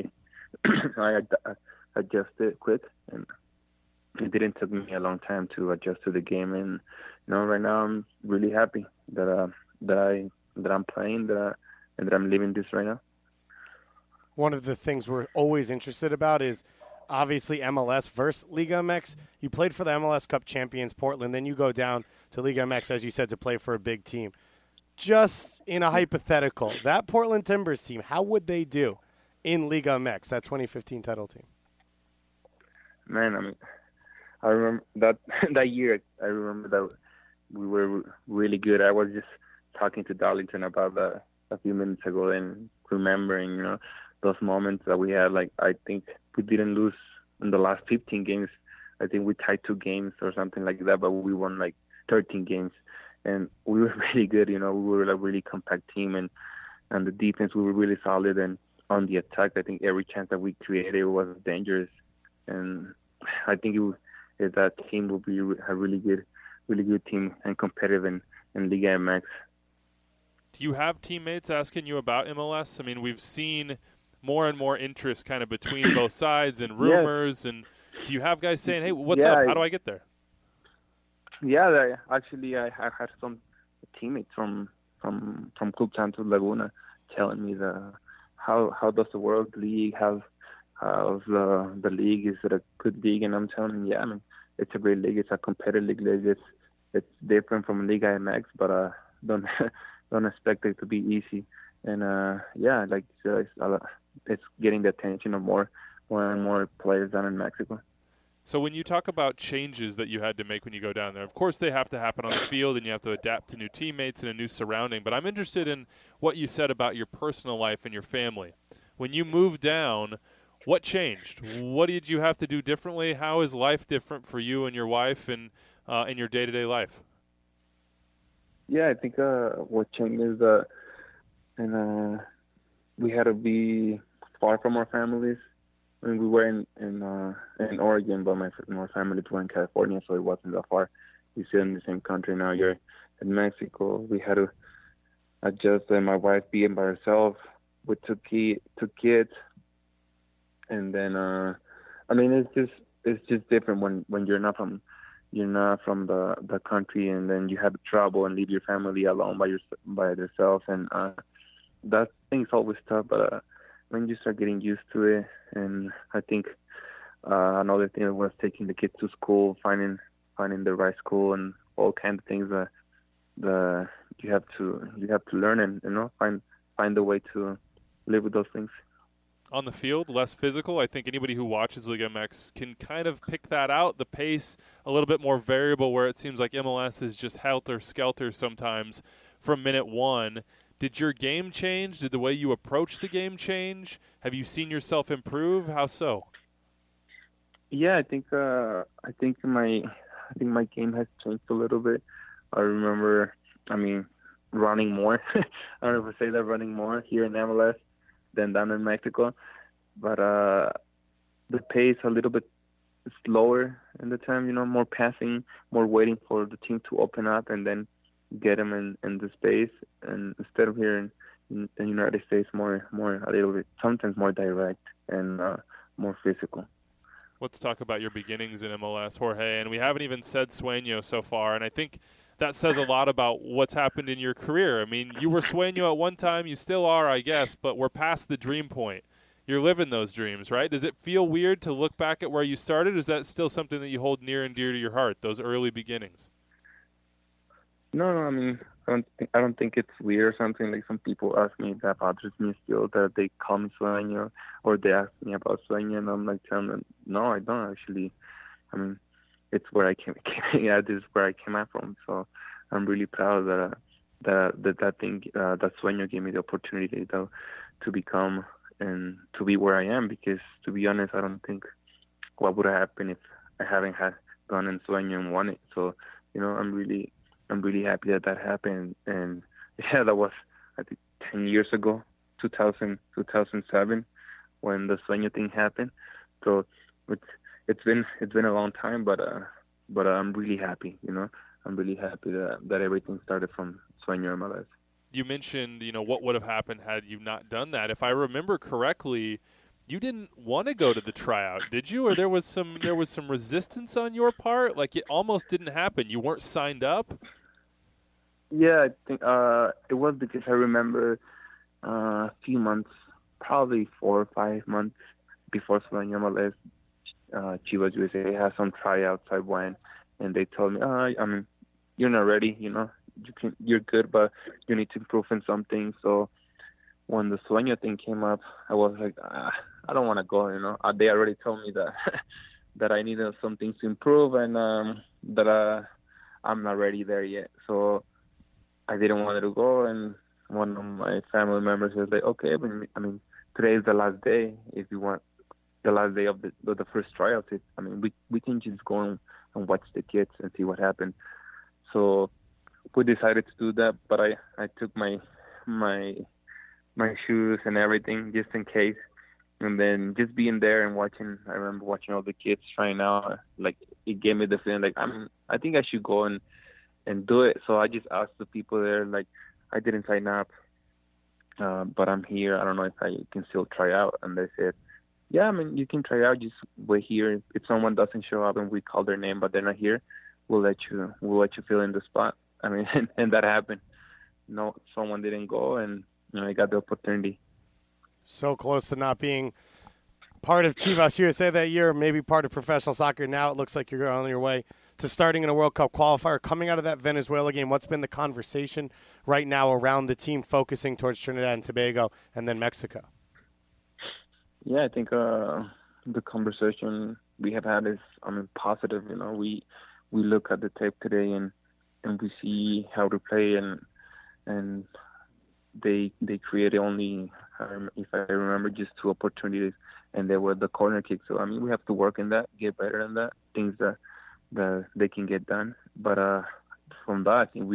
adjusted quick, and it didn't take me a long time to adjust to the game. And right now I'm really happy that I'm playing, and that I'm living this right now. One of the things we're always interested about is obviously MLS versus Liga MX. You played for the MLS Cup champions Portland, then you go down to Liga MX, as you said, to play for a big team. Just in a hypothetical, that Portland Timbers team, how would they do in Liga MX, that 2015 title team? Man, I mean, I remember that year. I remember that we were really good. I was just talking to Darlington about that a few minutes ago, and remembering, those moments that we had. Like, I think we didn't lose in the last 15 games. I think we tied 2 games or something like that, but we won like 13 games, and we were really good. We were a really compact team, and the defense, we were really solid. And on the attack, I think every chance that we created was dangerous, and I think that team will be a really good team and competitive in Liga MX. Do you have teammates asking you about MLS? I mean, we've seen more and more interest kind of between both sides and rumors. And do you have guys saying, hey, what's up? How do I get there? Yeah, actually, I had some teammates from Club Santos Laguna telling me how does the World League, how's the league, is it a good league? And I'm telling them, yeah, I mean, it's a great league. It's a competitive league. It's different from Liga MX, but don't expect it to be easy. And it's getting the attention of more and more players down in Mexico. So when you talk about changes that you had to make when you go down there, of course they have to happen on the field, and you have to adapt to new teammates and a new surrounding. But I'm interested in what you said about your personal life and your family. When you moved down, what changed? What did you have to do differently? How is life different for you and your wife and in your day-to-day life? Yeah, I think what changed is we had to be far from our families. I mean, we were in Oregon, but my family were in California, so it wasn't that far. You're still in the same country now. You're in Mexico. We had to adjust, and my wife being by herself with two kids. And then, I mean, it's just different when you're not from the country, and then you have to travel and leave your family alone by themselves, and that thing's always tough. But when you start getting used to it, and I think another thing was taking the kids to school, finding the right school, and all kinds of things that you have to learn, and find a way to live with those things. On the field, less physical. I think anybody who watches Liga MX can kind of pick that out. The pace, a little bit more variable, where it seems like MLS is just helter-skelter sometimes from minute one. Did your game change? Did the way you approach the game change? Have you seen yourself improve? How so? Yeah, I think my game has changed a little bit. I remember, I mean, running more. I don't know if I say that, running more here in MLS than down in Mexico. But the pace a little bit slower in the time, more passing, more waiting for the team to open up and then get them in the space. And instead of here in the United States, more a little bit, sometimes more direct and more physical. Let's talk about your beginnings in MLS, Jorge. And we haven't even said Sueño so far, and I think that says a lot about what's happened in your career. I mean, you were Sueño at one time, you still are, I guess, but we're past the dream point. You're living those dreams, right? Does it feel weird to look back at where you started, or is that still something that you hold near and dear to your heart, those early beginnings? No, I mean, I don't think it's weird or something. Like, some people ask me, that bothers me still, that they call me Sueño, or they ask me about Sueño, and I'm like telling them, no, I don't actually. I mean, it's where I came yeah, this is where I came out from. So I'm really proud that thing, that Sueño gave me the opportunity to become and to be where I am. Because, to be honest, I don't think what would have happened if I haven't gone in Sueño and won it. So, I'm really happy that happened. And yeah, that was, I think, 10 years ago, 2007, when the Sueño thing happened. So it's been a long time, but I'm really happy. I'm really happy that everything started from Sueño MLS. You mentioned, what would have happened had you not done that. If I remember correctly, you didn't want to go to the tryout, did you? Or there was some resistance on your part? Like, it almost didn't happen. You weren't signed up? Yeah, I think it was because I remember a few months, probably 4 or 5 months before Sueño MLS, Chivas USA had some tryouts. I went, and they told me, I mean, you're not ready, you're good, but you need to improve in something. So when the Sueño thing came up, I was like, I don't want to go, They already told me that that I needed some things to improve, and that I'm not ready there yet. So I didn't want to go, and one of my family members was like, okay, but I mean, today is the last day. If you want the last day of the first tryouts, we can just go and watch the kids and see what happened. So we decided to do that, but I took my shoes and everything just in case. And then just being there and watching, I remember watching all the kids trying out, like, it gave me the feeling like, I think I should go and do it. So I just asked the people there, like, I didn't sign up, but I'm here. I don't know if I can still try out. And they said, yeah, you can try out. Just wait here. If someone doesn't show up and we call their name but they're not here, we'll let you fill in the spot. And that happened. No, someone didn't go, and I got the opportunity. So close to not being part of Chivas USA that year, maybe part of professional soccer. Now it looks like you're on your way to starting in a World Cup qualifier. Coming out of that Venezuela game, what's been the conversation right now around the team focusing towards Trinidad and Tobago and then Mexico? Yeah, I think the conversation we have had is, positive. We look at the tape today and we see how to play, and they created only, if I remember, just 2 opportunities, and they were the corner kicks. So we have to work in that, get better in that, things that they can get done. But from that, I think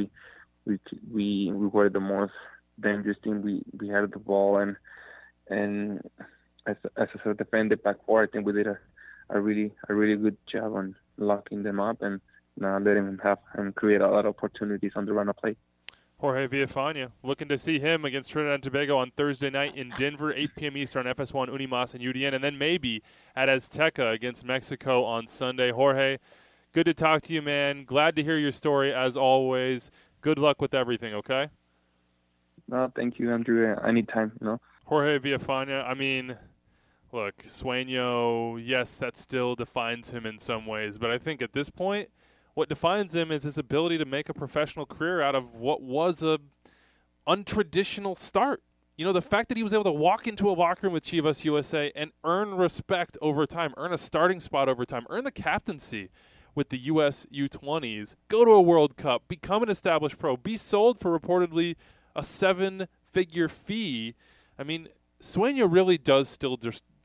we were the most dangerous team. We had the ball, and as a defender back four, I think we did a really good job on locking them up and letting them create a lot of opportunities on the run of play. Jorge Villafaña, looking to see him against Trinidad and Tobago on Thursday night in Denver, 8 p.m. Eastern, FS1, Unimas, and UDN, and then maybe at Azteca against Mexico on Sunday. Jorge, good to talk to you, man. Glad to hear your story, as always. Good luck with everything, okay? No, thank you, Andrew. Anytime, Jorge Villafaña, look, Sueño, yes, that still defines him in some ways, but I think at this point, what defines him is his ability to make a professional career out of what was a untraditional start. The fact that he was able to walk into a locker room with Chivas USA and earn respect over time, earn a starting spot over time, earn the captaincy with the U.S. U20s, go to a World Cup, become an established pro, be sold for reportedly a 7-figure fee. Sueño really does still just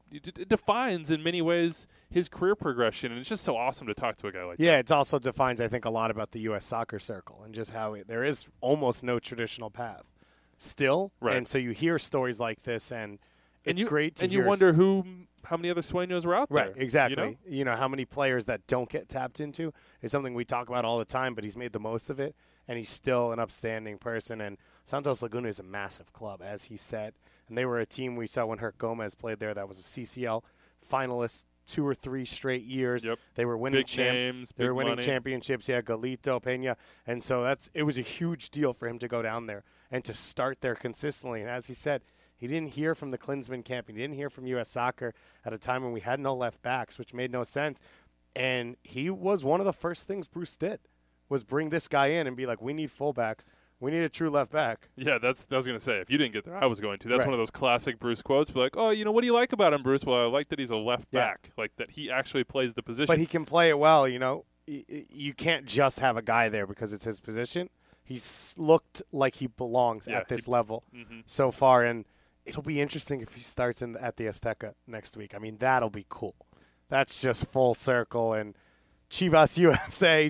it defines in many ways his career progression, and it's just so awesome to talk to a guy like that. Yeah, it also defines, I think, a lot about the U.S. soccer circle and just how there is almost no traditional path still. Right. And so you hear stories like this, and it's great to hear. And you wonder how many other Sueños were out there. Right, exactly. You know, how many players that don't get tapped into is something we talk about all the time, but he's made the most of it, and he's still an upstanding person. And Santos Laguna is a massive club, as he said. And they were a team we saw when Herc Gomez played there that was a CCL finalist 2 or 3 straight years. Yep. They were winning They were winning championships. Yeah, Galito, Peña. And so it was a huge deal for him to go down there and to start there consistently. And as he said, he didn't hear from the Klinsmann camp. He didn't hear from U.S. Soccer at a time when we had no left backs, which made no sense. And he was one of the first things Bruce did, was bring this guy in and be like, we need fullbacks. We need a true left back. Yeah, I was going to say, if you didn't get there, I was going to. That's one of those classic Bruce quotes. Be like, oh, what do you like about him, Bruce? Well, I like that he's a left back, like that he actually plays the position. But he can play it well, You can't just have a guy there because it's his position. He's looked like he belongs at this level so far, and it'll be interesting if he starts at the Azteca next week. I mean, that'll be cool. That's just full circle and Chivas USA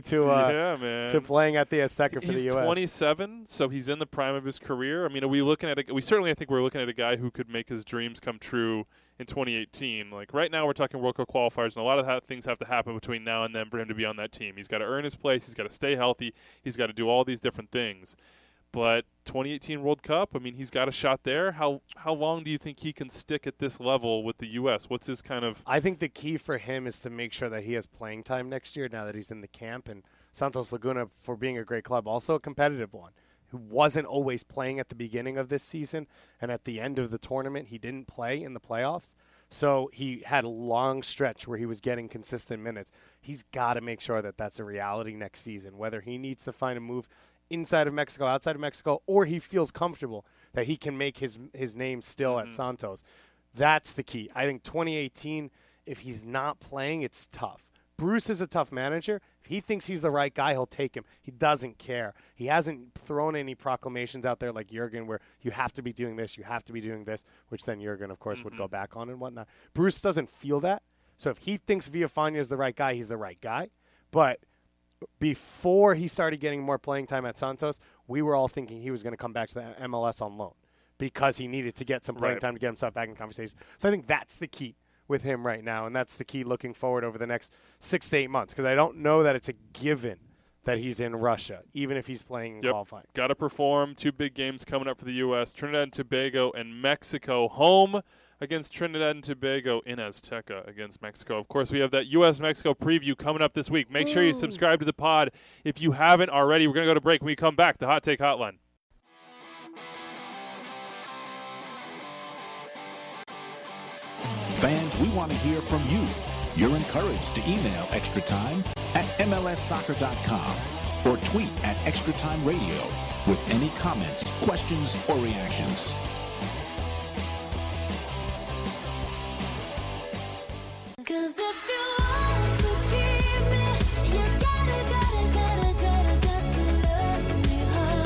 to playing at the Azteca for the U.S. He's 27, so he's in the prime of his career. I mean, are we looking at I think we're looking at a guy who could make his dreams come true in 2018. Like right now we're talking World Cup qualifiers, and a lot of things have to happen between now and then for him to be on that team. He's got to earn his place. He's got to stay healthy. He's got to do all these different things. But 2018 World Cup, I mean, he's got a shot there. How long do you think he can stick at this level with the U.S.? What's his kind of... I think the key for him is to make sure that he has playing time next year now that he's in the camp. And Santos Laguna, for being a great club, also a competitive one, who wasn't always playing at the beginning of this season. And at the end of the tournament, he didn't play in the playoffs. So he had a long stretch where he was getting consistent minutes. He's got to make sure that that's a reality next season, whether he needs to find a move inside of Mexico, outside of Mexico, or he feels comfortable that he can make his name still at Santos. That's the key. I think 2018, if he's not playing, it's tough. Bruce is a tough manager. If he thinks he's the right guy, he'll take him. He doesn't care. He hasn't thrown any proclamations out there like Jurgen where you have to be doing this, you have to be doing this, which then Jurgen, of course, would go back on and whatnot. Bruce doesn't feel that. So if he thinks Villafaña is the right guy, he's the right guy. But before he started getting more playing time at Santos, we were all thinking he was going to come back to the MLS on loan because he needed to get some playing time to get himself back in conversation. So I think that's the key with him right now, and that's the key looking forward over the next 6 to 8 months because I don't know that it's a given that he's in Russia, even if he's playing qualifying. Got to perform. 2 big games coming up for the U.S., Trinidad and Tobago and Mexico, home against Trinidad and Tobago, in Azteca against Mexico. Of course, we have that U.S.-Mexico preview coming up this week. Make sure you subscribe to the pod if you haven't already. We're going to go to break. When we come back, the Hot Take Hotline. Fans, we want to hear from you. You're encouraged to email Extra Time at MLSsoccer.com or tweet at Extra Time Radio with any comments, questions, or reactions. Cause if you want to keep me, you gotta love me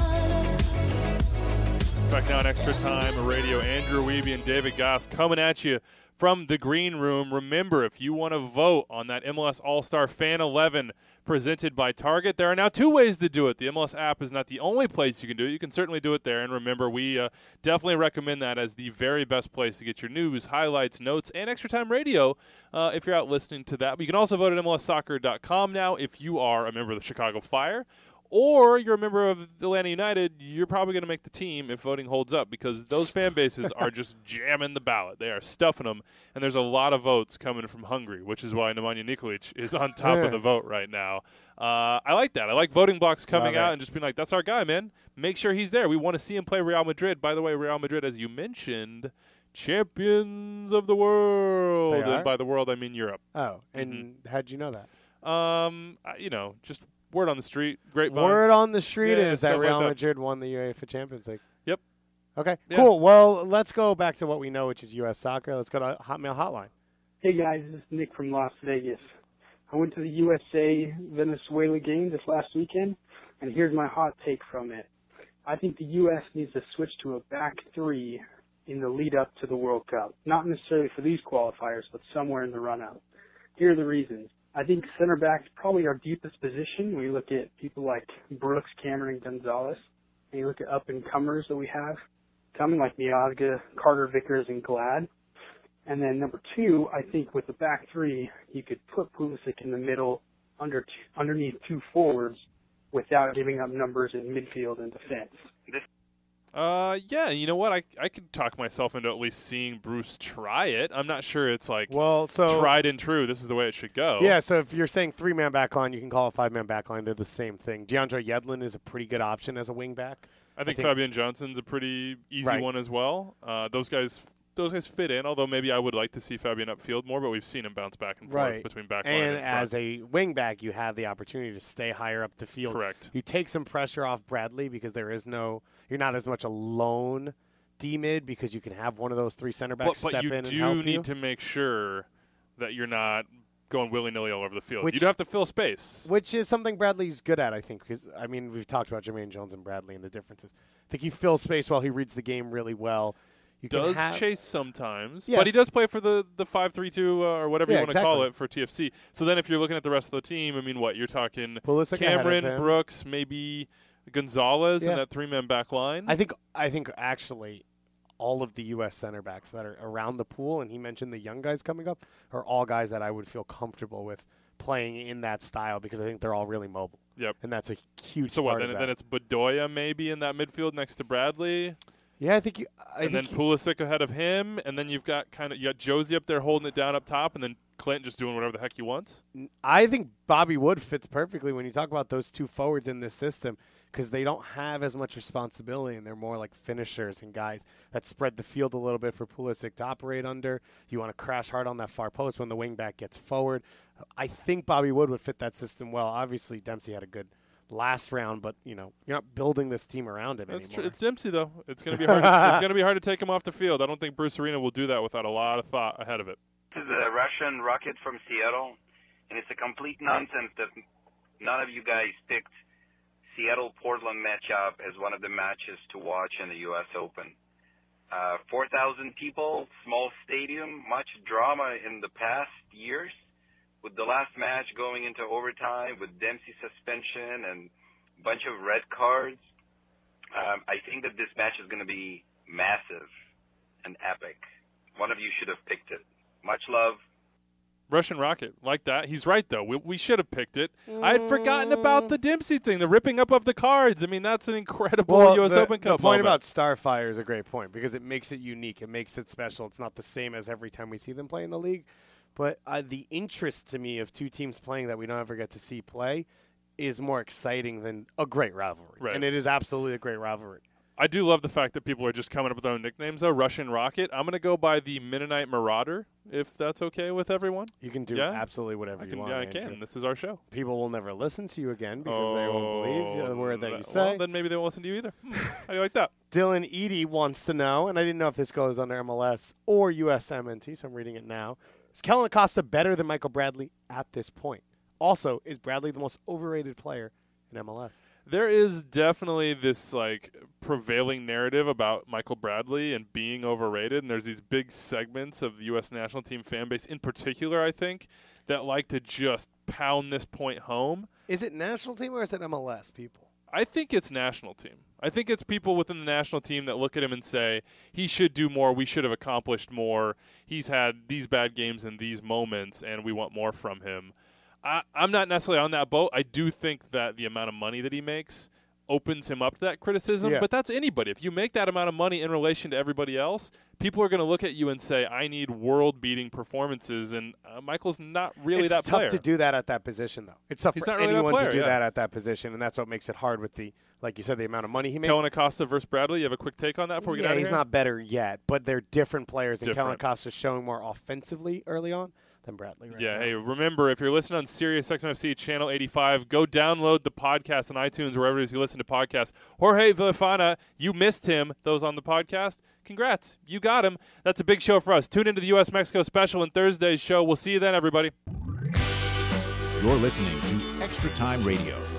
harder. Back now on Extra Time Radio, Andrew Wiebe and David Goss coming at you from the Green Room. Remember, if you want to vote on that MLS All-Star Fan 11 presented by Target, there are now 2 ways to do it. The MLS app is not the only place you can do it. You can certainly do it there. And remember, we definitely recommend that as the very best place to get your news, highlights, notes, and Extra Time Radio if you're out listening to that. But you can also vote at MLSsoccer.com now if you are a member of the Chicago Fire. Or you're a member of Atlanta United, you're probably going to make the team if voting holds up because those fan bases are just jamming the ballot. They are stuffing them, and there's a lot of votes coming from Hungary, which is why Nemanja Nikolic is on top of the vote right now. I like that. I like voting blocks coming out and just being like, that's our guy, man. Make sure he's there. We want to see him play Real Madrid. By the way, Real Madrid, as you mentioned, champions of the world. And by the world, I mean Europe. Oh, and how'd you know that? Just word on the street, grapevine. Word on the street is that Real like Madrid won the UEFA Champions League. Yep. Okay, cool. Well, let's go back to what we know, which is U.S. soccer. Let's go to Hotmail Hotline. Hey, guys. This is Nick from Las Vegas. I went to the USA-Venezuela game this last weekend, and here's my hot take from it. I think the U.S. needs to switch to a back 3 in the lead up to the World Cup. Not necessarily for these qualifiers, but somewhere in the run-up. Here are the reasons. I think center back is probably our deepest position. We look at people like Brooks, Cameron, Gonzalez, and you look at up-and-comers that we have coming, like Miazga, Carter Vickers, and Glad. And then number 2, I think with the back 3, you could put Pulisic in the middle underneath 2 forwards without giving up numbers in midfield and defense. Yeah, you know what? I could talk myself into at least seeing Bruce try it. I'm not sure it's like tried and true. This is the way it should go. Yeah, so if you're saying 3-man back line, you can call it 5-man back line. They're the same thing. DeAndre Yedlin is a pretty good option as a wing back. I think Fabian Johnson's a pretty easy one as well. Those guys fit in, although maybe I would like to see Fabian upfield more, but we've seen him bounce back and forth between back line and front. As a wing back, you have the opportunity to stay higher up the field. Correct. You take some pressure off Bradley because you're not as much a lone D-mid because you can have one of those 3 center backs step in and help you. But you do need to make sure that you're not going willy-nilly all over the field. You do have to fill space. Which is something Bradley's good at, I think, because, I mean, we've talked about Jermaine Jones and Bradley and the differences. I think he fills space while he reads the game really well. Does chase sometimes, but he does play for the 5-3-2 or whatever you want to call it for TFC. So then if you're looking at the rest of the team, I mean, what? You're talking Pulisic Cameron, Brooks, maybe Gonzalez in that 3-man back line. I think actually all of the U.S. center backs that are around the pool, and he mentioned the young guys coming up, are all guys that I would feel comfortable with playing in that style because I think they're all really mobile. Yep. And that's a huge part of that. Then it's Bedoya maybe in that midfield next to Bradley. Yeah, then Pulisic ahead of him, and then you got Josie up there holding it down up top, and then Clinton just doing whatever the heck he wants. I think Bobby Wood fits perfectly when you talk about those 2 forwards in this system because they don't have as much responsibility, and they're more like finishers and guys that spread the field a little bit for Pulisic to operate under. You want to crash hard on that far post when the wing back gets forward. I think Bobby Wood would fit that system well. Obviously, Dempsey had a good last round, but you're not building this team around him anymore. It's Dempsey though. It's going to be hard. It's going to be hard to take him off the field. I don't think Bruce Arena will do that without a lot of thought ahead of it. This is a Russian Rocket from Seattle, and it's a complete nonsense that none of you guys picked Seattle-Portland matchup as one of the matches to watch in the U.S. Open. 4,000 people, small stadium, much drama in the past years, with the last match going into overtime with Dempsey suspension and a bunch of red cards. I think that this match is going to be massive and epic. One of you should have picked it. Much love. Russian Rocket, like that. He's right, though. We should have picked it. I had forgotten about the Dempsey thing, the ripping up of the cards. I mean, that's an incredible U.S. Open Cup The point moment. about Starfire is a great point because it makes it unique. It makes it special. It's not the same as every time we see them play in the league. But the interest to me of 2 teams playing that we don't ever get to see play is more exciting than a great rivalry. Right. And it is absolutely a great rivalry. I do love the fact that people are just coming up with their own nicknames, though. Russian Rocket. I'm going to go by the Mennonite Marauder, if that's okay with everyone. You can do absolutely whatever you want. Yeah, I can. This is our show. People will never listen to you again because they won't believe the word that you say. Well, then maybe they won't listen to you either. How do you like that? Dylan Eady wants to know, and I didn't know if this goes under MLS or USMNT, so I'm reading it now. Is Kellen Acosta better than Michael Bradley at this point? Also, is Bradley the most overrated player in MLS? There is definitely this prevailing narrative about Michael Bradley and being overrated, and there's these big segments of the U.S. national team fan base in particular, I think, that like to just pound this point home. Is it national team or is it MLS people? I think it's national team. I think it's people within the national team that look at him and say, he should do more, we should have accomplished more, he's had these bad games in these moments, and we want more from him. I'm not necessarily on that boat. I do think that the amount of money that he makes opens him up to that criticism, but that's anybody. If you make that amount of money in relation to everybody else, people are going to look at you and say, I need world-beating performances, and Michael's not really that player. It's tough to do that at that position, though. It's tough for anyone to do that at that position, and that's what makes it hard with the, like you said, the amount of money he makes. Kellen Acosta versus Bradley, you have a quick take on that before we get out of here? He's not better yet, but they're different players, and Kellen Acosta's showing more offensively early on than Bradley right now. Hey, remember, if you're listening on Sirius XMFC Channel 85, go download the podcast on iTunes, wherever it is you listen to podcasts. Jorge Villafana, you missed him, those on the podcast. Congrats. You got him. That's a big show for us. Tune into the U.S.-Mexico special and Thursday's show. We'll see you then, everybody. You're listening to Extra Time Radio.